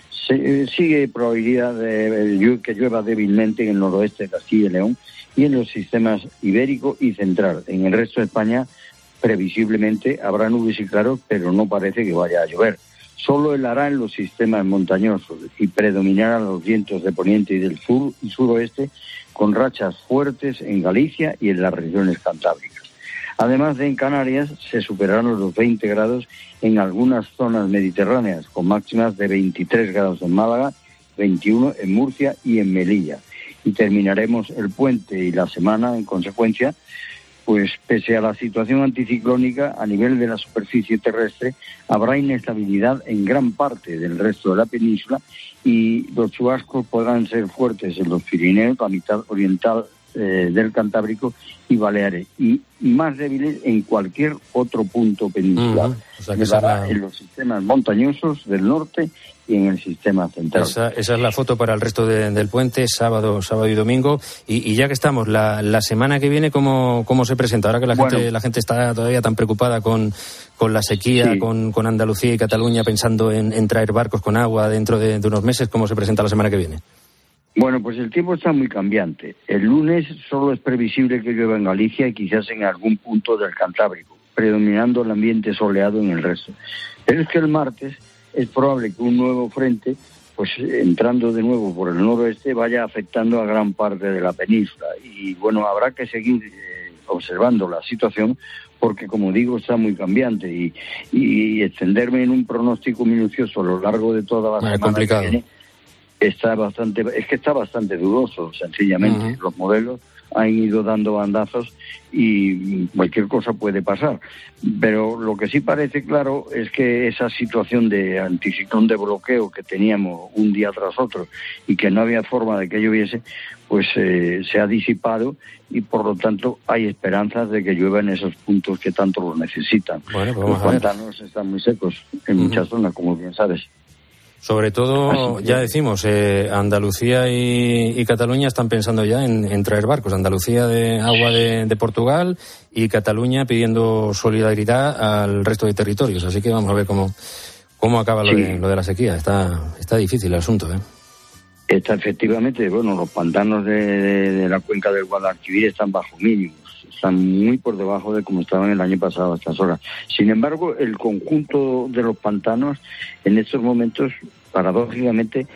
Sigue probabilidad de que llueva débilmente en el noroeste de Castilla y León y en los sistemas ibérico y central. En el resto de España, previsiblemente, habrá nubes y claros, pero no parece que vaya a llover. Solo helará en los sistemas montañosos y predominarán los vientos de poniente y del sur y suroeste, con rachas fuertes en Galicia y en las regiones cantábricas. Además de en Canarias, se superarán los 20 grados en algunas zonas mediterráneas, con máximas de 23 grados en Málaga, 21 en Murcia y en Melilla. y terminaremos el puente y la semana en consecuencia. Pues pese a la situación anticiclónica a nivel de la superficie terrestre, habrá inestabilidad en gran parte del resto de la península y los chubascos podrán ser fuertes en los Pirineos, la mitad oriental del Cantábrico y Baleares, y más débiles en cualquier otro punto peninsular. O sea, que en los sistemas montañosos del norte y en el sistema central. Esa es la foto para el resto del puente, sábado y domingo. Y ya que estamos, la semana que viene, ¿cómo se presenta? Ahora que la gente está todavía tan preocupada con la sequía, sí, con Andalucía y Cataluña, pensando en traer barcos con agua dentro de unos meses, ¿cómo se presenta la semana que viene? Bueno, pues el tiempo está muy cambiante. El lunes solo es previsible que llueva en Galicia y quizás en algún punto del Cantábrico, predominando el ambiente soleado en el resto. Pero es que el martes es probable que un nuevo frente, pues entrando de nuevo por el noroeste, vaya afectando a gran parte de la península. Y bueno, habrá que seguir observando la situación porque, como digo, está muy cambiante y extenderme en un pronóstico minucioso a lo largo de toda la semana que viene está bastante dudoso, sencillamente. Los modelos han ido dando bandazos y cualquier cosa puede pasar. Pero lo que sí parece claro es que esa situación de anticiclón de bloqueo que teníamos un día tras otro y que no había forma de que lloviese, pues se ha disipado y por lo tanto hay esperanzas de que llueva en esos puntos que tanto lo necesitan. Bueno, pues los pantanos están muy secos en muchas zonas, como bien sabes. Sobre todo, ya decimos, Andalucía y Cataluña están pensando ya en traer barcos. Andalucía de agua de Portugal y Cataluña pidiendo solidaridad al resto de territorios. Así que vamos a ver cómo acaba lo de la sequía. Está difícil el asunto, ¿eh? Está efectivamente, los pantanos de la cuenca del Guadalquivir están bajo mínimos. Están muy por debajo de como estaban el año pasado a estas horas. Sin embargo, el conjunto de los pantanos en estos momentos, paradójicamente,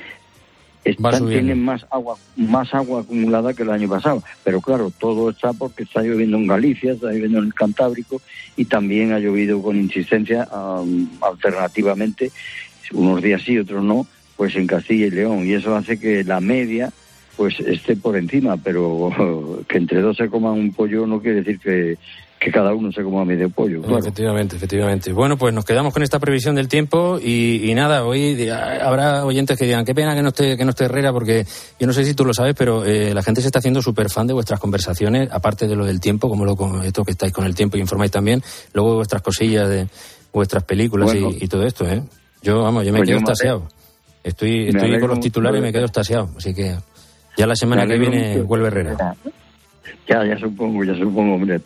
tienen más agua acumulada que el año pasado. Pero claro, todo está porque está lloviendo en Galicia, está lloviendo en el Cantábrico y también ha llovido con insistencia alternativamente, unos días sí, otros no, pues en Castilla y León. Y eso hace que la media pues esté por encima, pero que entre dos se coman un pollo no quiere decir que cada uno se coma medio pollo. Claro. Efectivamente. Bueno, pues nos quedamos con esta previsión del tiempo y nada, hoy habrá oyentes que digan, qué pena que no esté Herrera, porque yo no sé si tú lo sabes, pero la gente se está haciendo súper fan de vuestras conversaciones, aparte de lo del tiempo, como esto que estáis con el tiempo y informáis también, luego vuestras cosillas de vuestras películas y todo esto, ¿eh? Yo me quedo extasiado. Estoy con los titulares y me quedo extasiado, así que ya la semana que viene vuelve Herrera. Ya supongo, hombre,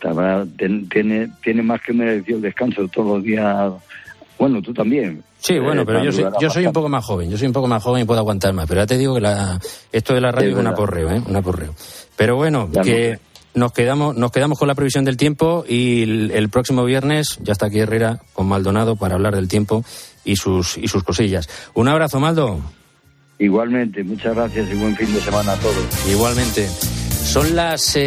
tiene más que merecido el descanso todos los días. Bueno, tú también. Sí, pero yo soy un poco más joven, y puedo aguantar más, pero ya te digo que esto de la radio es un aporreo. Pero bueno, que nos quedamos con la previsión del tiempo y el próximo viernes ya está aquí Herrera con Maldonado para hablar del tiempo y sus cosillas. Un abrazo, Maldo. Igualmente, muchas gracias y buen fin de semana a todos. Igualmente. Son las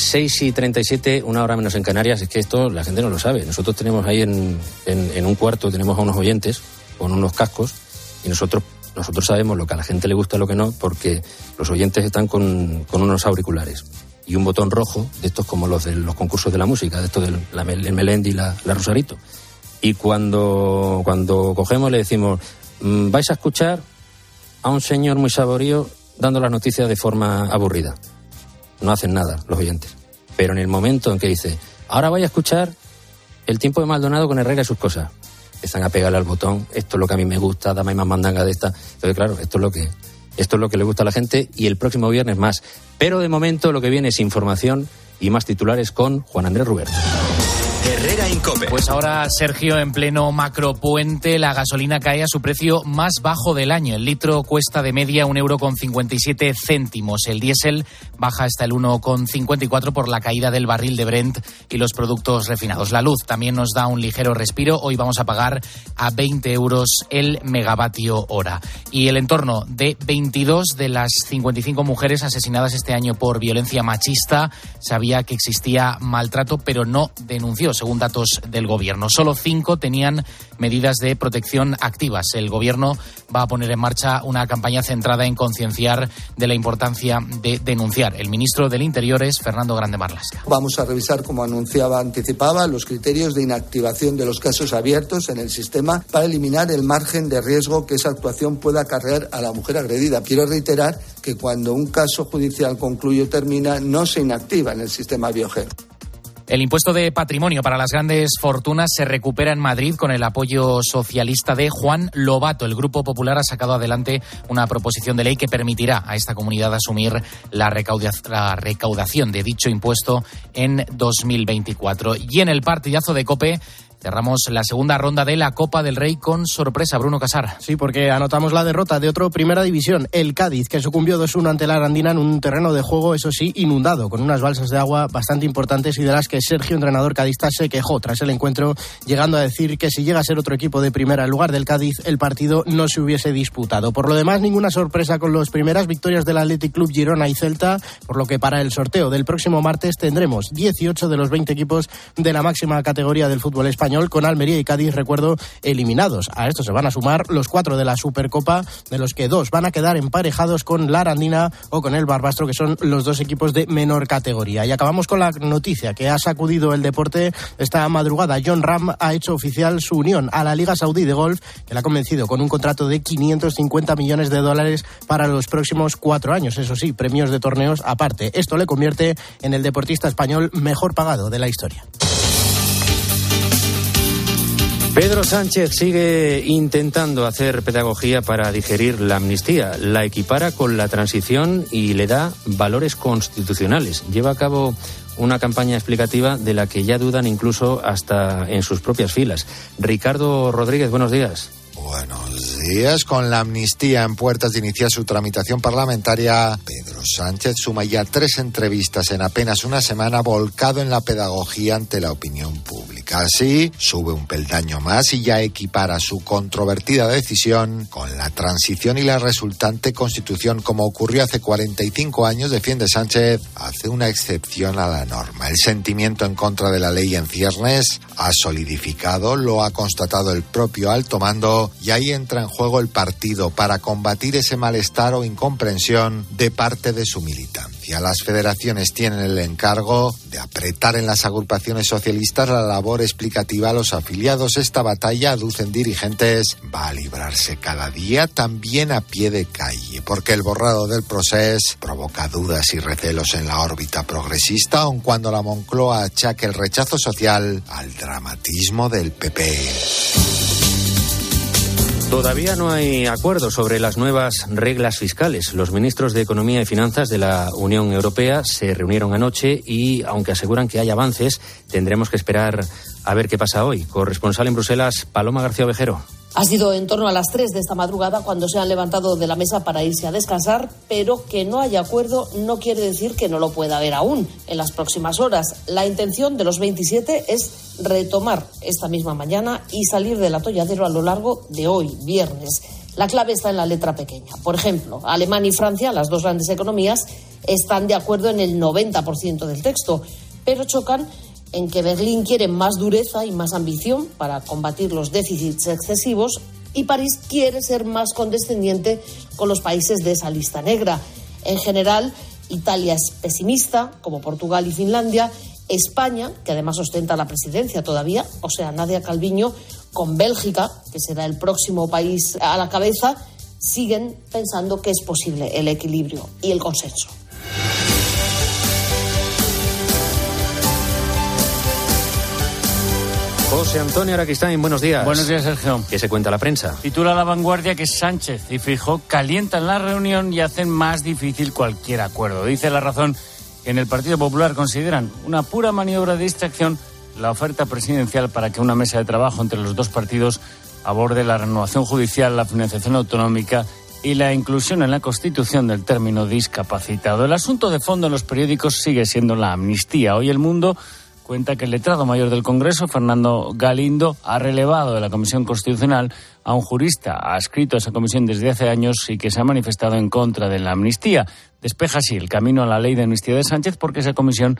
6:37, una hora menos en Canarias. Es que esto la gente no lo sabe. Nosotros tenemos ahí en un cuarto, tenemos a unos oyentes con unos cascos y nosotros sabemos lo que a la gente le gusta y lo que no, porque los oyentes están con unos auriculares y un botón rojo, de estos como los de los concursos de la música, de estos del Melendi y la Rosarito. Y cuando cogemos le decimos, vais a escuchar a un señor muy saborío dando las noticias de forma aburrida. No hacen nada los oyentes. Pero en el momento en que dice, ahora vais a escuchar el tiempo de Maldonado con Herrera y sus cosas, empiezan a pegarle al botón, esto es lo que a mí me gusta, dame más mandanga de esta. Entonces, claro, esto es lo que le gusta a la gente y el próximo viernes más. Pero de momento lo que viene es información y más titulares con Juan Andrés Ruberto. Herrera en COPE. Pues ahora, Sergio, en pleno macropuente, la gasolina cae a su precio más bajo del año. El litro cuesta de media 1,57 €. El diésel baja hasta el 1,54 por la caída del barril de Brent y los productos refinados. La luz también nos da un ligero respiro. Hoy vamos a pagar a 20 euros el megavatio hora. Y el entorno de 22 de las 55 mujeres asesinadas este año por violencia machista sabía que existía maltrato, pero no denunció. según datos del Gobierno. Solo 5 tenían medidas de protección activas. El Gobierno va a poner en marcha una campaña centrada en concienciar de la importancia de denunciar. El ministro del Interior es Fernando Grande Marlaska. Vamos a revisar, como anticipaba, los criterios de inactivación de los casos abiertos en el sistema para eliminar el margen de riesgo que esa actuación pueda acarrear a la mujer agredida. Quiero reiterar que cuando un caso judicial concluye o termina, no se inactiva en el sistema Biogen. El impuesto de patrimonio para las grandes fortunas se recupera en Madrid con el apoyo socialista de Juan Lobato. El Grupo Popular ha sacado adelante una proposición de ley que permitirá a esta comunidad asumir la recaudación de dicho impuesto en 2024. Y en el partidazo de COPE cerramos la segunda ronda de la Copa del Rey con sorpresa, Bruno Casar. Sí, porque anotamos la derrota de otro Primera División, el Cádiz, que sucumbió 2-1 ante la Arandina en un terreno de juego, eso sí, inundado, con unas balsas de agua bastante importantes y de las que Sergio, entrenador cadista, se quejó tras el encuentro, llegando a decir que si llega a ser otro equipo de primera en lugar del Cádiz, el partido no se hubiese disputado. Por lo demás, ninguna sorpresa con las primeras victorias del Athletic Club Girona y Celta, por lo que para el sorteo del próximo martes tendremos 18 de los 20 equipos de la máxima categoría del fútbol español, con Almería y Cádiz, recuerdo, eliminados. A esto se van a sumar los 4 de la Supercopa, de los que 2 van a quedar emparejados con la Arandina o con el Barbastro, que son los 2 equipos de menor categoría. Y acabamos con la noticia que ha sacudido el deporte esta madrugada. Jon Rahm ha hecho oficial su unión a la Liga Saudí de Golf, que le ha convencido con un contrato de $550 millones para los próximos 4 años. Eso sí, premios de torneos aparte. Esto le convierte en el deportista español mejor pagado de la historia. Pedro Sánchez sigue intentando hacer pedagogía para digerir la amnistía. La equipara con la transición y le da valores constitucionales. Lleva a cabo una campaña explicativa de la que ya dudan incluso hasta en sus propias filas. Ricardo Rodríguez, buenos días. Buenos días. Con la amnistía en puertas de iniciar su tramitación parlamentaria, Pedro Sánchez suma ya 3 entrevistas en apenas una semana, volcado en la pedagogía ante la opinión pública. Así, sube un peldaño más y ya equipara su controvertida decisión con la transición y la resultante constitución. Como ocurrió hace 45 años, defiende Sánchez, hace una excepción a la norma. El sentimiento en contra de la ley en ciernes ha solidificado, lo ha constatado el propio alto mando, y ahí entra en juego el partido para combatir ese malestar o incomprensión de parte de su militancia. Las federaciones tienen el encargo de apretar en las agrupaciones socialistas la labor explicativa a los afiliados. Esta batalla, aducen dirigentes, va a librarse cada día también a pie de calle, porque el borrado del procés provoca dudas y recelos en la órbita progresista, aun cuando la Moncloa achaque el rechazo social al dramatismo del PP. Todavía no hay acuerdo sobre las nuevas reglas fiscales. Los ministros de Economía y Finanzas de la Unión Europea se reunieron anoche y, aunque aseguran que hay avances, tendremos que esperar a ver qué pasa hoy. Corresponsal en Bruselas, Paloma García Ovejero. Ha sido en torno a las 3 de esta madrugada cuando se han levantado de la mesa para irse a descansar, pero que no haya acuerdo no quiere decir que no lo pueda haber aún en las próximas horas. La intención de los 27 es retomar esta misma mañana y salir del atolladero a lo largo de hoy, viernes. La clave está en la letra pequeña. Por ejemplo, Alemania y Francia, las 2 grandes economías, están de acuerdo en el 90% del texto, pero chocan en que Berlín quiere más dureza y más ambición para combatir los déficits excesivos y París quiere ser más condescendiente con los países de esa lista negra. En general, Italia es pesimista, como Portugal y Finlandia. España, que además ostenta la presidencia todavía, o sea, Nadia Calviño, con Bélgica, que será el próximo país a la cabeza, siguen pensando que es posible el equilibrio y el consenso. José Antonio Araquistáin, buenos días. Buenos días, Sergio. ¿Qué se cuenta la prensa? Titula La Vanguardia que Sánchez y Feijóo calientan la reunión y hacen más difícil cualquier acuerdo. Dice La Razón que en el Partido Popular consideran una pura maniobra de distracción la oferta presidencial para que una mesa de trabajo entre los 2 partidos aborde la renovación judicial, la financiación autonómica y la inclusión en la Constitución del término discapacitado. El asunto de fondo en los periódicos sigue siendo la amnistía. Hoy El Mundo cuenta que el letrado mayor del Congreso, Fernando Galindo, ha relevado de la Comisión Constitucional a un jurista adscrito a esa comisión desde hace años y que se ha manifestado en contra de la amnistía. Despeja así el camino a la ley de amnistía de Sánchez porque esa comisión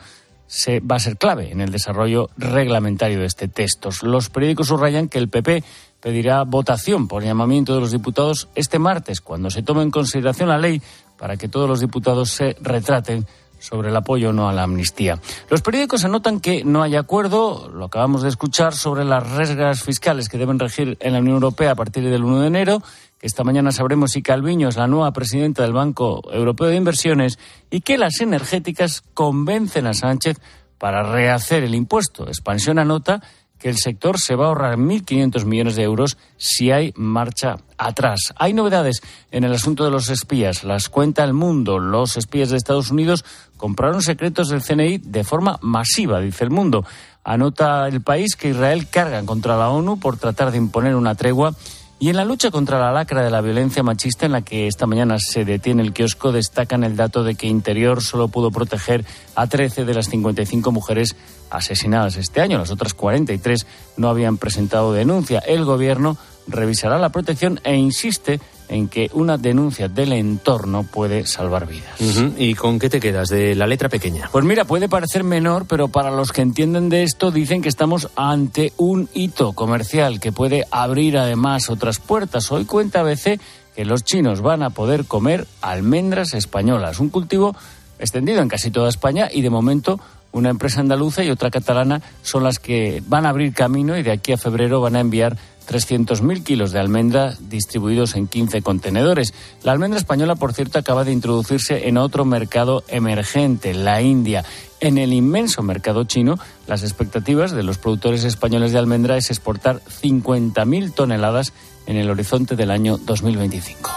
va a ser clave en el desarrollo reglamentario de este texto. Los periódicos subrayan que el PP pedirá votación por llamamiento de los diputados este martes, cuando se tome en consideración la ley, para que todos los diputados se retraten sobre el apoyo o no a la amnistía. Los periódicos anotan que no hay acuerdo, lo acabamos de escuchar, sobre las reglas fiscales que deben regir en la Unión Europea a partir del 1 de enero, que esta mañana sabremos si Calviño es la nueva presidenta del Banco Europeo de Inversiones y que las energéticas convencen a Sánchez para rehacer el impuesto. Expansión anota que el sector se va a ahorrar 1.500 millones de euros si hay marcha atrás. Hay novedades en el asunto de los espías. Las cuenta El Mundo. Los espías de Estados Unidos compraron secretos del CNI de forma masiva, dice El Mundo. Anota El País que Israel carga contra la ONU por tratar de imponer una tregua. Y en la lucha contra la lacra de la violencia machista, en la que esta mañana se detiene el kiosco, destacan el dato de que Interior solo pudo proteger a 13 de las 55 mujeres asesinadas este año. Las otras 43 no habían presentado denuncia. El Gobierno revisará la protección e insiste en que una denuncia del entorno puede salvar vidas. ¿Y con qué te quedas de la letra pequeña? Pues mira, puede parecer menor, pero para los que entienden de esto dicen que estamos ante un hito comercial que puede abrir además otras puertas. Hoy cuenta ABC que los chinos van a poder comer almendras españolas, un cultivo extendido en casi toda España y de momento una empresa andaluza y otra catalana son las que van a abrir camino y de aquí a febrero van a enviar 300.000 kilos de almendra distribuidos en 15 contenedores. La almendra española, por cierto, acaba de introducirse en otro mercado emergente, la India. En el inmenso mercado chino, las expectativas de los productores españoles de almendra es exportar 50.000 toneladas en el horizonte del año 2025.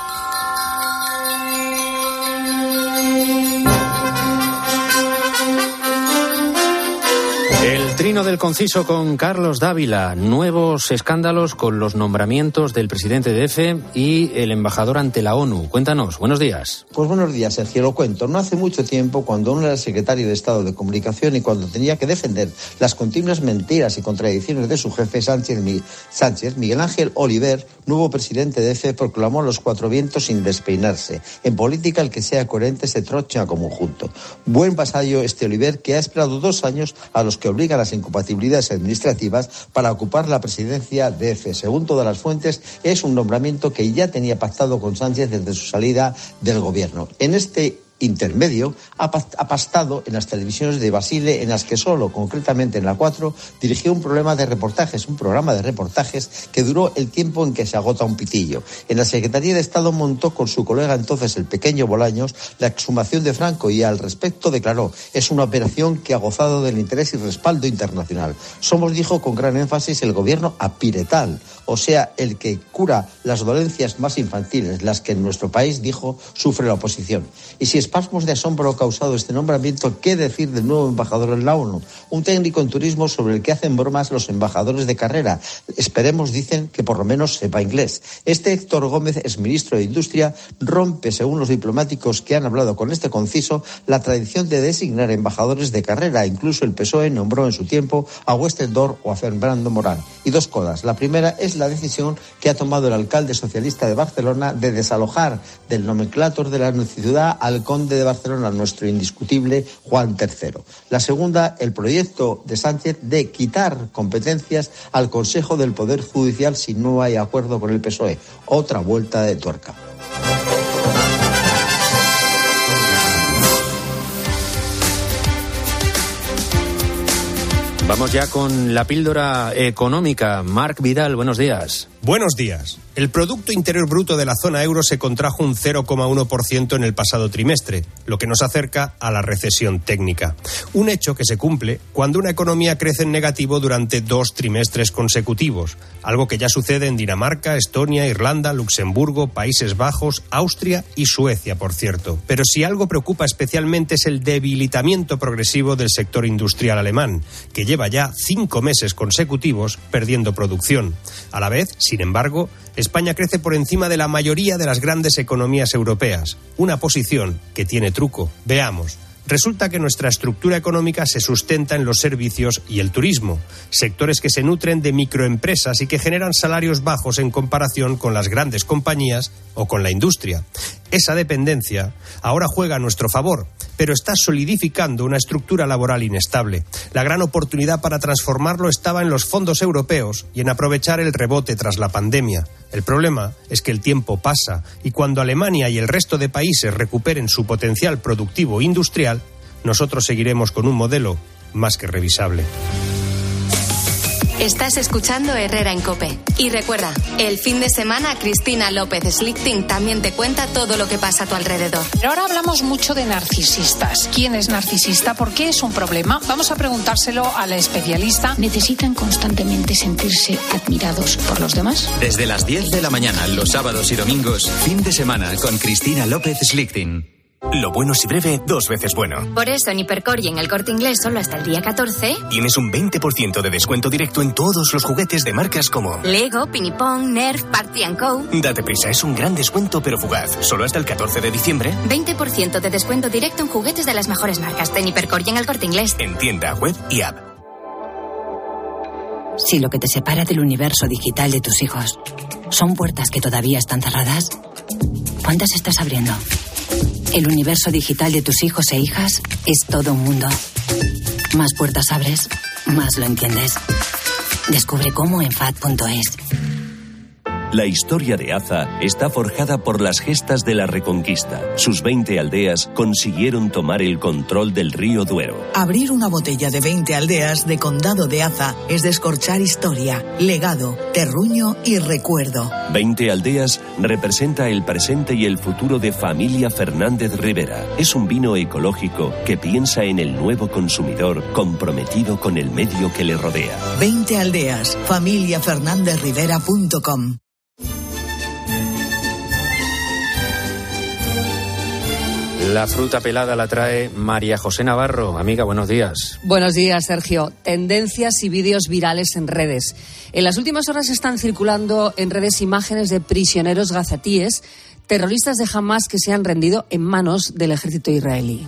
El trino del Conciso con Carlos Dávila. Nuevos escándalos con los nombramientos del presidente de EFE y el embajador ante la ONU. Cuéntanos, buenos días. Pues buenos días, Sergio, lo cuento. No hace mucho tiempo, cuando uno era secretario de Estado de Comunicación y cuando tenía que defender las continuas mentiras y contradicciones de su jefe Sánchez, Miguel Ángel Oliver, nuevo presidente de EFE, proclamó a los cuatro vientos sin despeinarse. En política, el que sea coherente se trocha como un junto. Buen vasallo este Oliver, que ha esperado 2 años a los que obliga a las incompatibilidades administrativas para ocupar la presidencia de EFE. Según todas las fuentes, es un nombramiento que ya tenía pactado con Sánchez desde su salida del gobierno. En este intermedio ha pastado en las televisiones de Basile, en las que solo, concretamente en la 4, dirigió un programa de reportajes que duró el tiempo en que se agota un pitillo. En la Secretaría de Estado montó con su colega entonces el pequeño Bolaños la exhumación de Franco y al respecto declaró: es una operación que ha gozado del interés y respaldo internacional. Somos, dijo con gran énfasis, el gobierno apiretal, o sea, el que cura las dolencias más infantiles, las que en nuestro país, dijo, sufre la oposición. Y si espasmos de asombro ha causado este nombramiento, ¿qué decir del nuevo embajador en la ONU? Un técnico en turismo sobre el que hacen bromas los embajadores de carrera. Esperemos, dicen, que por lo menos sepa inglés. Este Héctor Gómez, exministro de Industria, rompe, según los diplomáticos que han hablado con este Conciso, la tradición de designar embajadores de carrera. Incluso el PSOE nombró en su tiempo a Westendorf o a Fernando Morán. Y dos cosas. La primera es la decisión que ha tomado el alcalde socialista de Barcelona de desalojar del nomenclátor de la ciudad al conde de Barcelona, nuestro indiscutible Juan III. La segunda, el proyecto de Sánchez de quitar competencias al Consejo del Poder Judicial si no hay acuerdo con el PSOE. Otra vuelta de tuerca. Vamos ya con la píldora económica. Marc Vidal, buenos días. Buenos días. El Producto Interior Bruto de la zona euro se contrajo un 0,1% en el pasado trimestre, lo que nos acerca a la recesión técnica. Un hecho que se cumple cuando una economía crece en negativo durante 2 trimestres consecutivos, algo que ya sucede en Dinamarca, Estonia, Irlanda, Luxemburgo, Países Bajos, Austria y Suecia, por cierto. Pero si algo preocupa especialmente es el debilitamiento progresivo del sector industrial alemán, que lleva ya 5 meses consecutivos perdiendo producción. A la vez, sin embargo, España crece por encima de la mayoría de las grandes economías europeas, una posición que tiene truco. Veamos. Resulta que nuestra estructura económica se sustenta en los servicios y el turismo, sectores que se nutren de microempresas y que generan salarios bajos en comparación con las grandes compañías o con la industria. Esa dependencia ahora juega a nuestro favor, pero está solidificando una estructura laboral inestable. La gran oportunidad para transformarlo estaba en los fondos europeos y en aprovechar el rebote tras la pandemia. El problema es que el tiempo pasa y cuando Alemania y el resto de países recuperen su potencial productivo e industrial, nosotros seguiremos con un modelo más que revisable. Estás escuchando Herrera en COPE. Y recuerda, el fin de semana Cristina López Slichting también te cuenta todo lo que pasa a tu alrededor. Pero ahora hablamos mucho de narcisistas. ¿Quién es narcisista? ¿Por qué es un problema? Vamos a preguntárselo a la especialista. ¿Necesitan constantemente sentirse admirados por los demás? Desde las 10 de la mañana, los sábados y domingos, fin de semana con Cristina López Slichting. Lo bueno si breve, 2 veces bueno. Por eso en Hipercor y en El Corte Inglés solo hasta el día 14 tienes un 20% de descuento directo en todos los juguetes de marcas como Lego, Pinipong, Nerf, Party & Co. Date prisa, es un gran descuento pero fugaz. Solo hasta el 14 de diciembre. 20% de descuento directo en juguetes de las mejores marcas en Hipercor y en El Corte Inglés. En tienda, web y app. Si lo que te separa del universo digital de tus hijos son puertas que todavía están cerradas, ¿cuántas estás abriendo? El universo digital de tus hijos e hijas es todo un mundo. Más puertas abres, más lo entiendes. Descubre cómo en FAD.es. La historia de Aza está forjada por las gestas de la Reconquista. Sus 20 aldeas consiguieron tomar el control del río Duero. Abrir una botella de 20 aldeas de Condado de Aza es descorchar historia, legado, terruño y recuerdo. 20 aldeas representa el presente y el futuro de Familia Fernández Rivera. Es un vino ecológico que piensa en el nuevo consumidor comprometido con el medio que le rodea. 20 aldeas, familiafernandezrivera.com. La fruta pelada la trae María José Navarro. Amiga, buenos días. Buenos días, Sergio. Tendencias y vídeos virales en redes. En las últimas horas están circulando en redes imágenes de prisioneros gazatíes, terroristas de Hamás que se han rendido en manos del ejército israelí.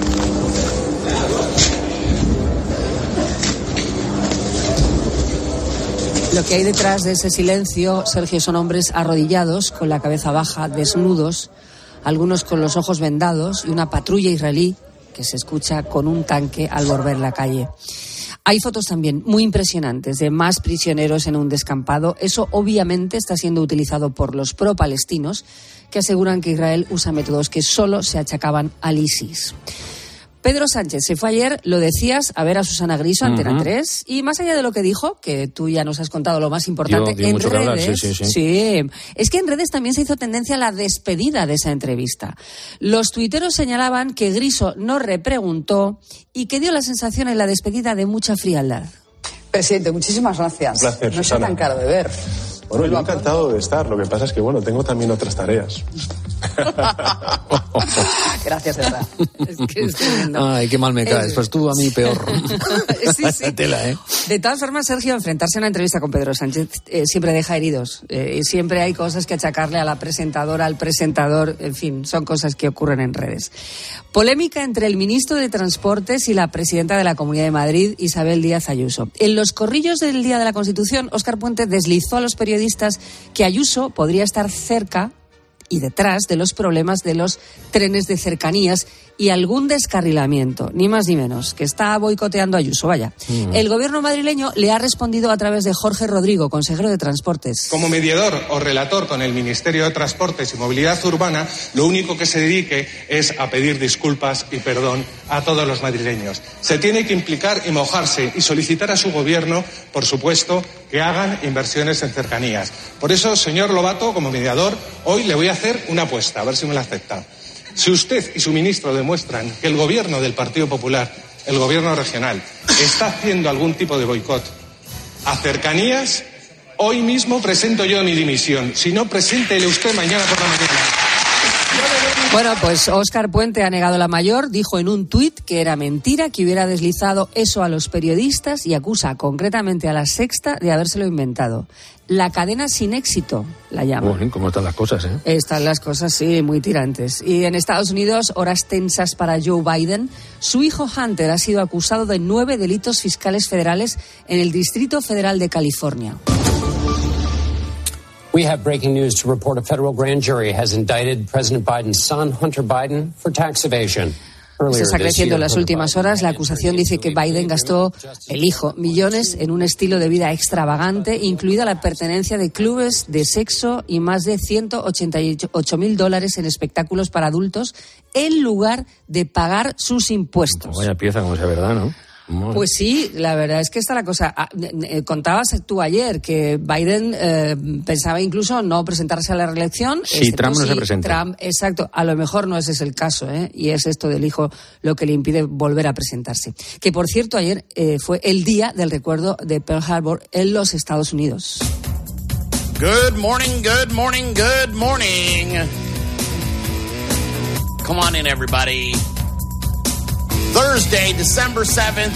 Lo que hay detrás de ese silencio, Sergio, son hombres arrodillados, con la cabeza baja, desnudos, algunos con los ojos vendados, y una patrulla israelí que se escucha con un tanque al volver la calle. Hay fotos también muy impresionantes de más prisioneros en un descampado. Eso obviamente está siendo utilizado por los pro-palestinos, que aseguran que Israel usa métodos que solo se achacaban al ISIS. Pedro Sánchez se fue ayer, lo decías, a ver a Susana Griso, Antena 3, y más allá de lo que dijo, que tú ya nos has contado lo más importante, en redes, sí, es que en redes también se hizo tendencia a la despedida de esa entrevista. Los tuiteros señalaban que Griso no repreguntó y que dio la sensación en la despedida de mucha frialdad. Presidente, muchísimas gracias. Un placer, no sea tan caro de ver. Bueno, yo encantado de estar. Lo que pasa es que, bueno, tengo también otras tareas. Gracias, de verdad. Es que es tremendo. Ay, qué mal me caes. Pues tú a mí peor. Sí. Tela, ¿eh? De todas formas, Sergio, enfrentarse a una entrevista con Pedro Sánchez siempre deja heridos. Siempre hay cosas que achacarle a la presentadora, al presentador. En fin, son cosas que ocurren en redes. Polémica entre el ministro de Transportes y la presidenta de la Comunidad de Madrid, Isabel Díaz Ayuso. En los corrillos del Día de la Constitución, Óscar Puente deslizó a los periodistas que Ayuso podría estar cerca y detrás de los problemas de los trenes de cercanías y algún descarrilamiento, ni más ni menos, que está boicoteando a Ayuso, vaya. El gobierno madrileño le ha respondido a través de Jorge Rodrigo, consejero de Transportes. Como mediador o relator con el Ministerio de Transportes y Movilidad Urbana, lo único que se dedique es a pedir disculpas y perdón a todos los madrileños. Se tiene que implicar y mojarse y solicitar a su gobierno, por supuesto, que hagan inversiones en cercanías. Por eso, señor Lobato, como mediador, hoy le voy a hacer una apuesta, a ver si me la acepta. Si usted y su ministro demuestran que el gobierno del Partido Popular, el gobierno regional, está haciendo algún tipo de boicot a cercanías, hoy mismo presento yo mi dimisión. Si no, preséntele usted mañana por la mañana. Bueno, pues Óscar Puente ha negado la mayor, dijo en un tuit que era mentira, que hubiera deslizado eso a los periodistas y acusa concretamente a La Sexta de habérselo inventado. La cadena sin éxito, la llama. Bueno, ¿cómo están las cosas, Están las cosas, sí, muy tirantes. Y en Estados Unidos, horas tensas para Joe Biden. Su hijo Hunter ha sido acusado de 9 delitos fiscales federales en el Distrito Federal de California. We have breaking news to report. A federal grand jury has indicted President Biden's son, Hunter Biden, for tax evasion. Se está creciendo en las últimas horas. La acusación dice que Biden gastó, el hijo, millones en un estilo de vida extravagante, incluida la pertenencia de clubes de sexo y más de $188,000 en espectáculos para adultos, en lugar de pagar sus impuestos. Vaya pieza, como sea verdad, ¿no? Pues sí, la verdad es que está la cosa. Contabas tú ayer que Biden pensaba incluso no presentarse a la reelección. Si Trump no se presenta. Trump, exacto, a lo mejor no ese es el caso, y es esto del hijo lo que le impide volver a presentarse. Que por cierto, ayer fue el día del recuerdo de Pearl Harbor en los Estados Unidos. Good morning, good morning, good morning. Come on in, everybody. Thursday, December 7th,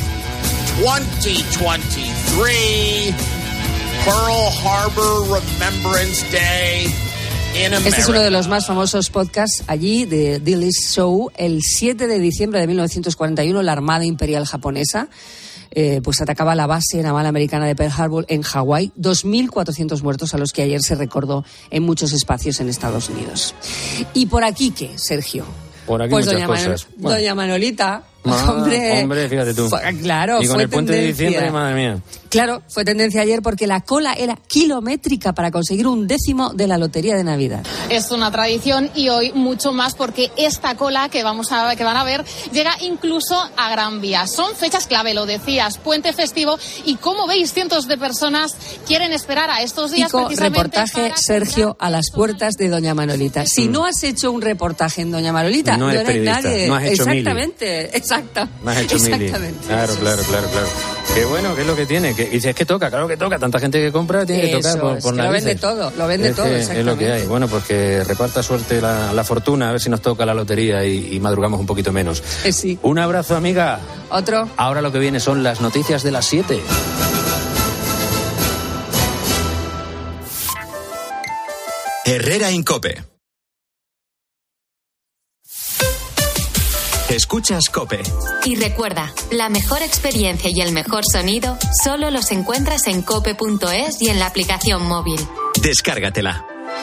2023, Pearl Harbor Remembrance Day in America. Este es uno de los más famosos podcasts allí de The List Show. El 7 de diciembre de 1941, la Armada Imperial Japonesa pues atacaba la base naval americana de Pearl Harbor en Hawái. 2.400 muertos a los que ayer se recordó en muchos espacios en Estados Unidos. ¿Y por aquí qué, Sergio? Por aquí pues muchas cosas. Doña Manolita. Hombre, fíjate tú. Claro, y con fue el puente tendencia. de diciembre, madre mía. Claro, fue tendencia ayer porque la cola era kilométrica para conseguir un décimo de la lotería de Navidad. Es una tradición y hoy mucho más porque esta cola que van a ver llega incluso a Gran Vía. Son fechas clave, lo decías, puente festivo, y como veis, cientos de personas quieren esperar a estos días precisamente. Reportaje, Sergio, a las puertas de Doña Manolita. Si no has hecho un reportaje en Doña Manolita, no eres periodista, nadie. No has hecho Exactamente, exacto. No has hecho exactamente. Claro. Qué bueno, ¿qué es lo que tiene? Y dices, es que toca, claro que toca. Tanta gente que compra tiene que tocar por narices. Lo vende todo, exactamente. Es lo que hay. Bueno, pues que reparta suerte la fortuna, a ver si nos toca la lotería y madrugamos un poquito menos. Sí. Un abrazo, amiga. Otro. Ahora lo que viene son las noticias de las 7. Herrera en COPE. Escuchas COPE. Y recuerda, la mejor experiencia y el mejor sonido solo los encuentras en cope.es y en la aplicación móvil. Descárgatela.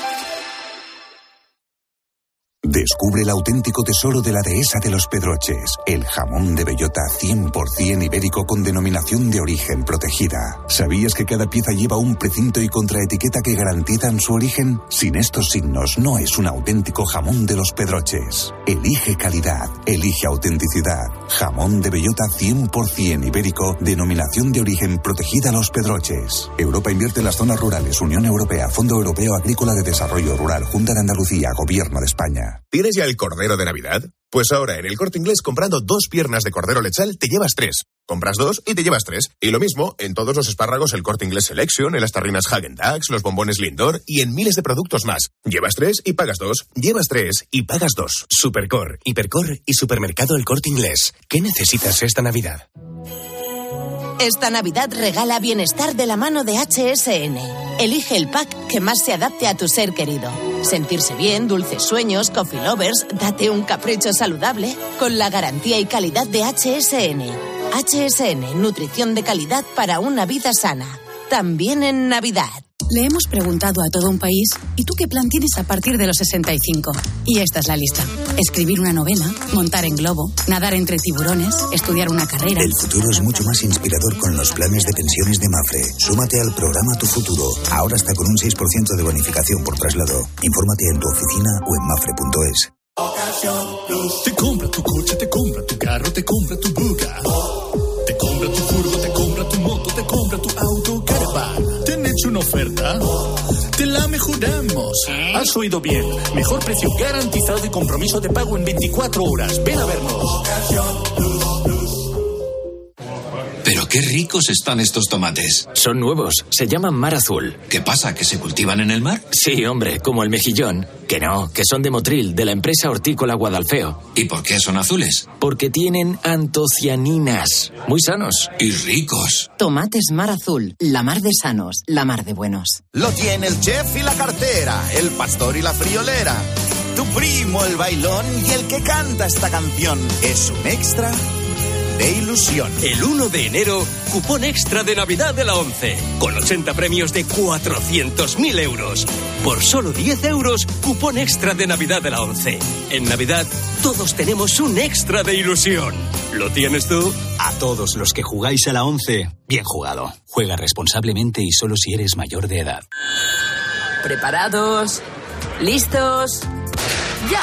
Descubre el auténtico tesoro de la dehesa de los Pedroches, el jamón de bellota 100% ibérico con denominación de origen protegida. ¿Sabías que cada pieza lleva un precinto y contraetiqueta que garantizan su origen? Sin estos signos no es un auténtico jamón de los Pedroches. Elige calidad, elige autenticidad. Jamón de bellota 100% ibérico, denominación de origen protegida Los Pedroches. Europa invierte en las zonas rurales, Unión Europea, Fondo Europeo Agrícola de Desarrollo Rural, Junta de Andalucía, Gobierno de España. ¿Tienes ya el cordero de Navidad? Pues ahora en El Corte Inglés, comprando 2 piernas de cordero lechal, te llevas 3. Compras 2 y te llevas 3. Y lo mismo en todos los espárragos El Corte Inglés Selection, en las tarrinas Häagen-Dazs, los bombones Lindor y en miles de productos más. Llevas 3 y pagas 2. Llevas 3 y pagas 2. Supercor, Hipercor y Supermercado El Corte Inglés. ¿Qué necesitas esta Navidad? Esta Navidad regala bienestar de la mano de HSN. Elige el pack que más se adapte a tu ser querido. Sentirse bien, dulces sueños, coffee lovers, date un capricho saludable con la garantía y calidad de HSN. HSN, nutrición de calidad para una vida sana. También en Navidad. Le hemos preguntado a todo un país, ¿y tú qué plan tienes a partir de los 65? Y esta es la lista. Escribir una novela, montar en globo, nadar entre tiburones, estudiar una carrera. El futuro es mucho más inspirador con los planes de pensiones de Mafre. Súmate al programa Tu Futuro. Ahora está con un 6% de bonificación por traslado. Infórmate en tu oficina o en mafre.es. Te compra tu coche, te compra tu carro, te compra tu buga. Te compra tu furgo, te compra tu moto, te compra tu auto, caravan. ¿Te han hecho una oferta? Te la mejoramos. Has oído bien. Mejor precio garantizado y compromiso de pago en 24 horas. Ven a vernos. Pero qué ricos están estos tomates. Son nuevos, se llaman mar azul. ¿Qué pasa, que se cultivan en el mar? Sí, hombre, como el mejillón. Que no, que son de Motril, de la empresa hortícola Guadalfeo. ¿Y por qué son azules? Porque tienen antocianinas. Muy sanos. Y ricos. Tomates mar azul, la mar de sanos, la mar de buenos. Lo tiene el chef y la cartera, el pastor y la friolera. Tu primo el bailón y el que canta esta canción. ¿Es un extra de ilusión. El 1 de enero, cupón extra de Navidad de la ONCE, con 80 premios de 400.000 euros. Por solo 10 euros, cupón extra de Navidad de la ONCE. En Navidad, todos tenemos un extra de ilusión. ¿Lo tienes tú? A todos los que jugáis a la ONCE, bien jugado. Juega responsablemente y solo si eres mayor de edad. ¿Preparados? ¿Listos? ¡Ya!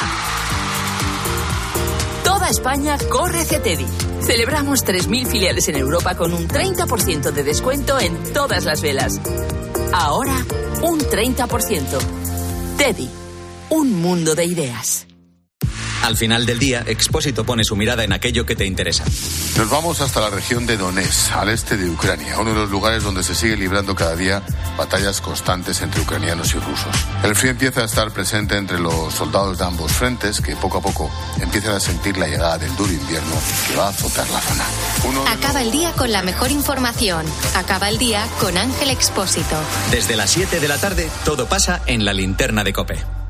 Toda España corre hacia Teddy. Celebramos 3.000 filiales en Europa con un 30% de descuento en todas las velas. Ahora, un 30%. Teddy, un mundo de ideas. Al final del día, Expósito pone su mirada en aquello que te interesa. Nos vamos hasta la región de Donetsk, al este de Ucrania, uno de los lugares donde se sigue librando cada día batallas constantes entre ucranianos y rusos. El frío empieza a estar presente entre los soldados de ambos frentes, que poco a poco empiezan a sentir la llegada del duro invierno que va a azotar la zona. Acaba el día con la mejor información. Acaba el día con Ángel Expósito. Desde las 7 de la tarde, todo pasa en la linterna de COPE.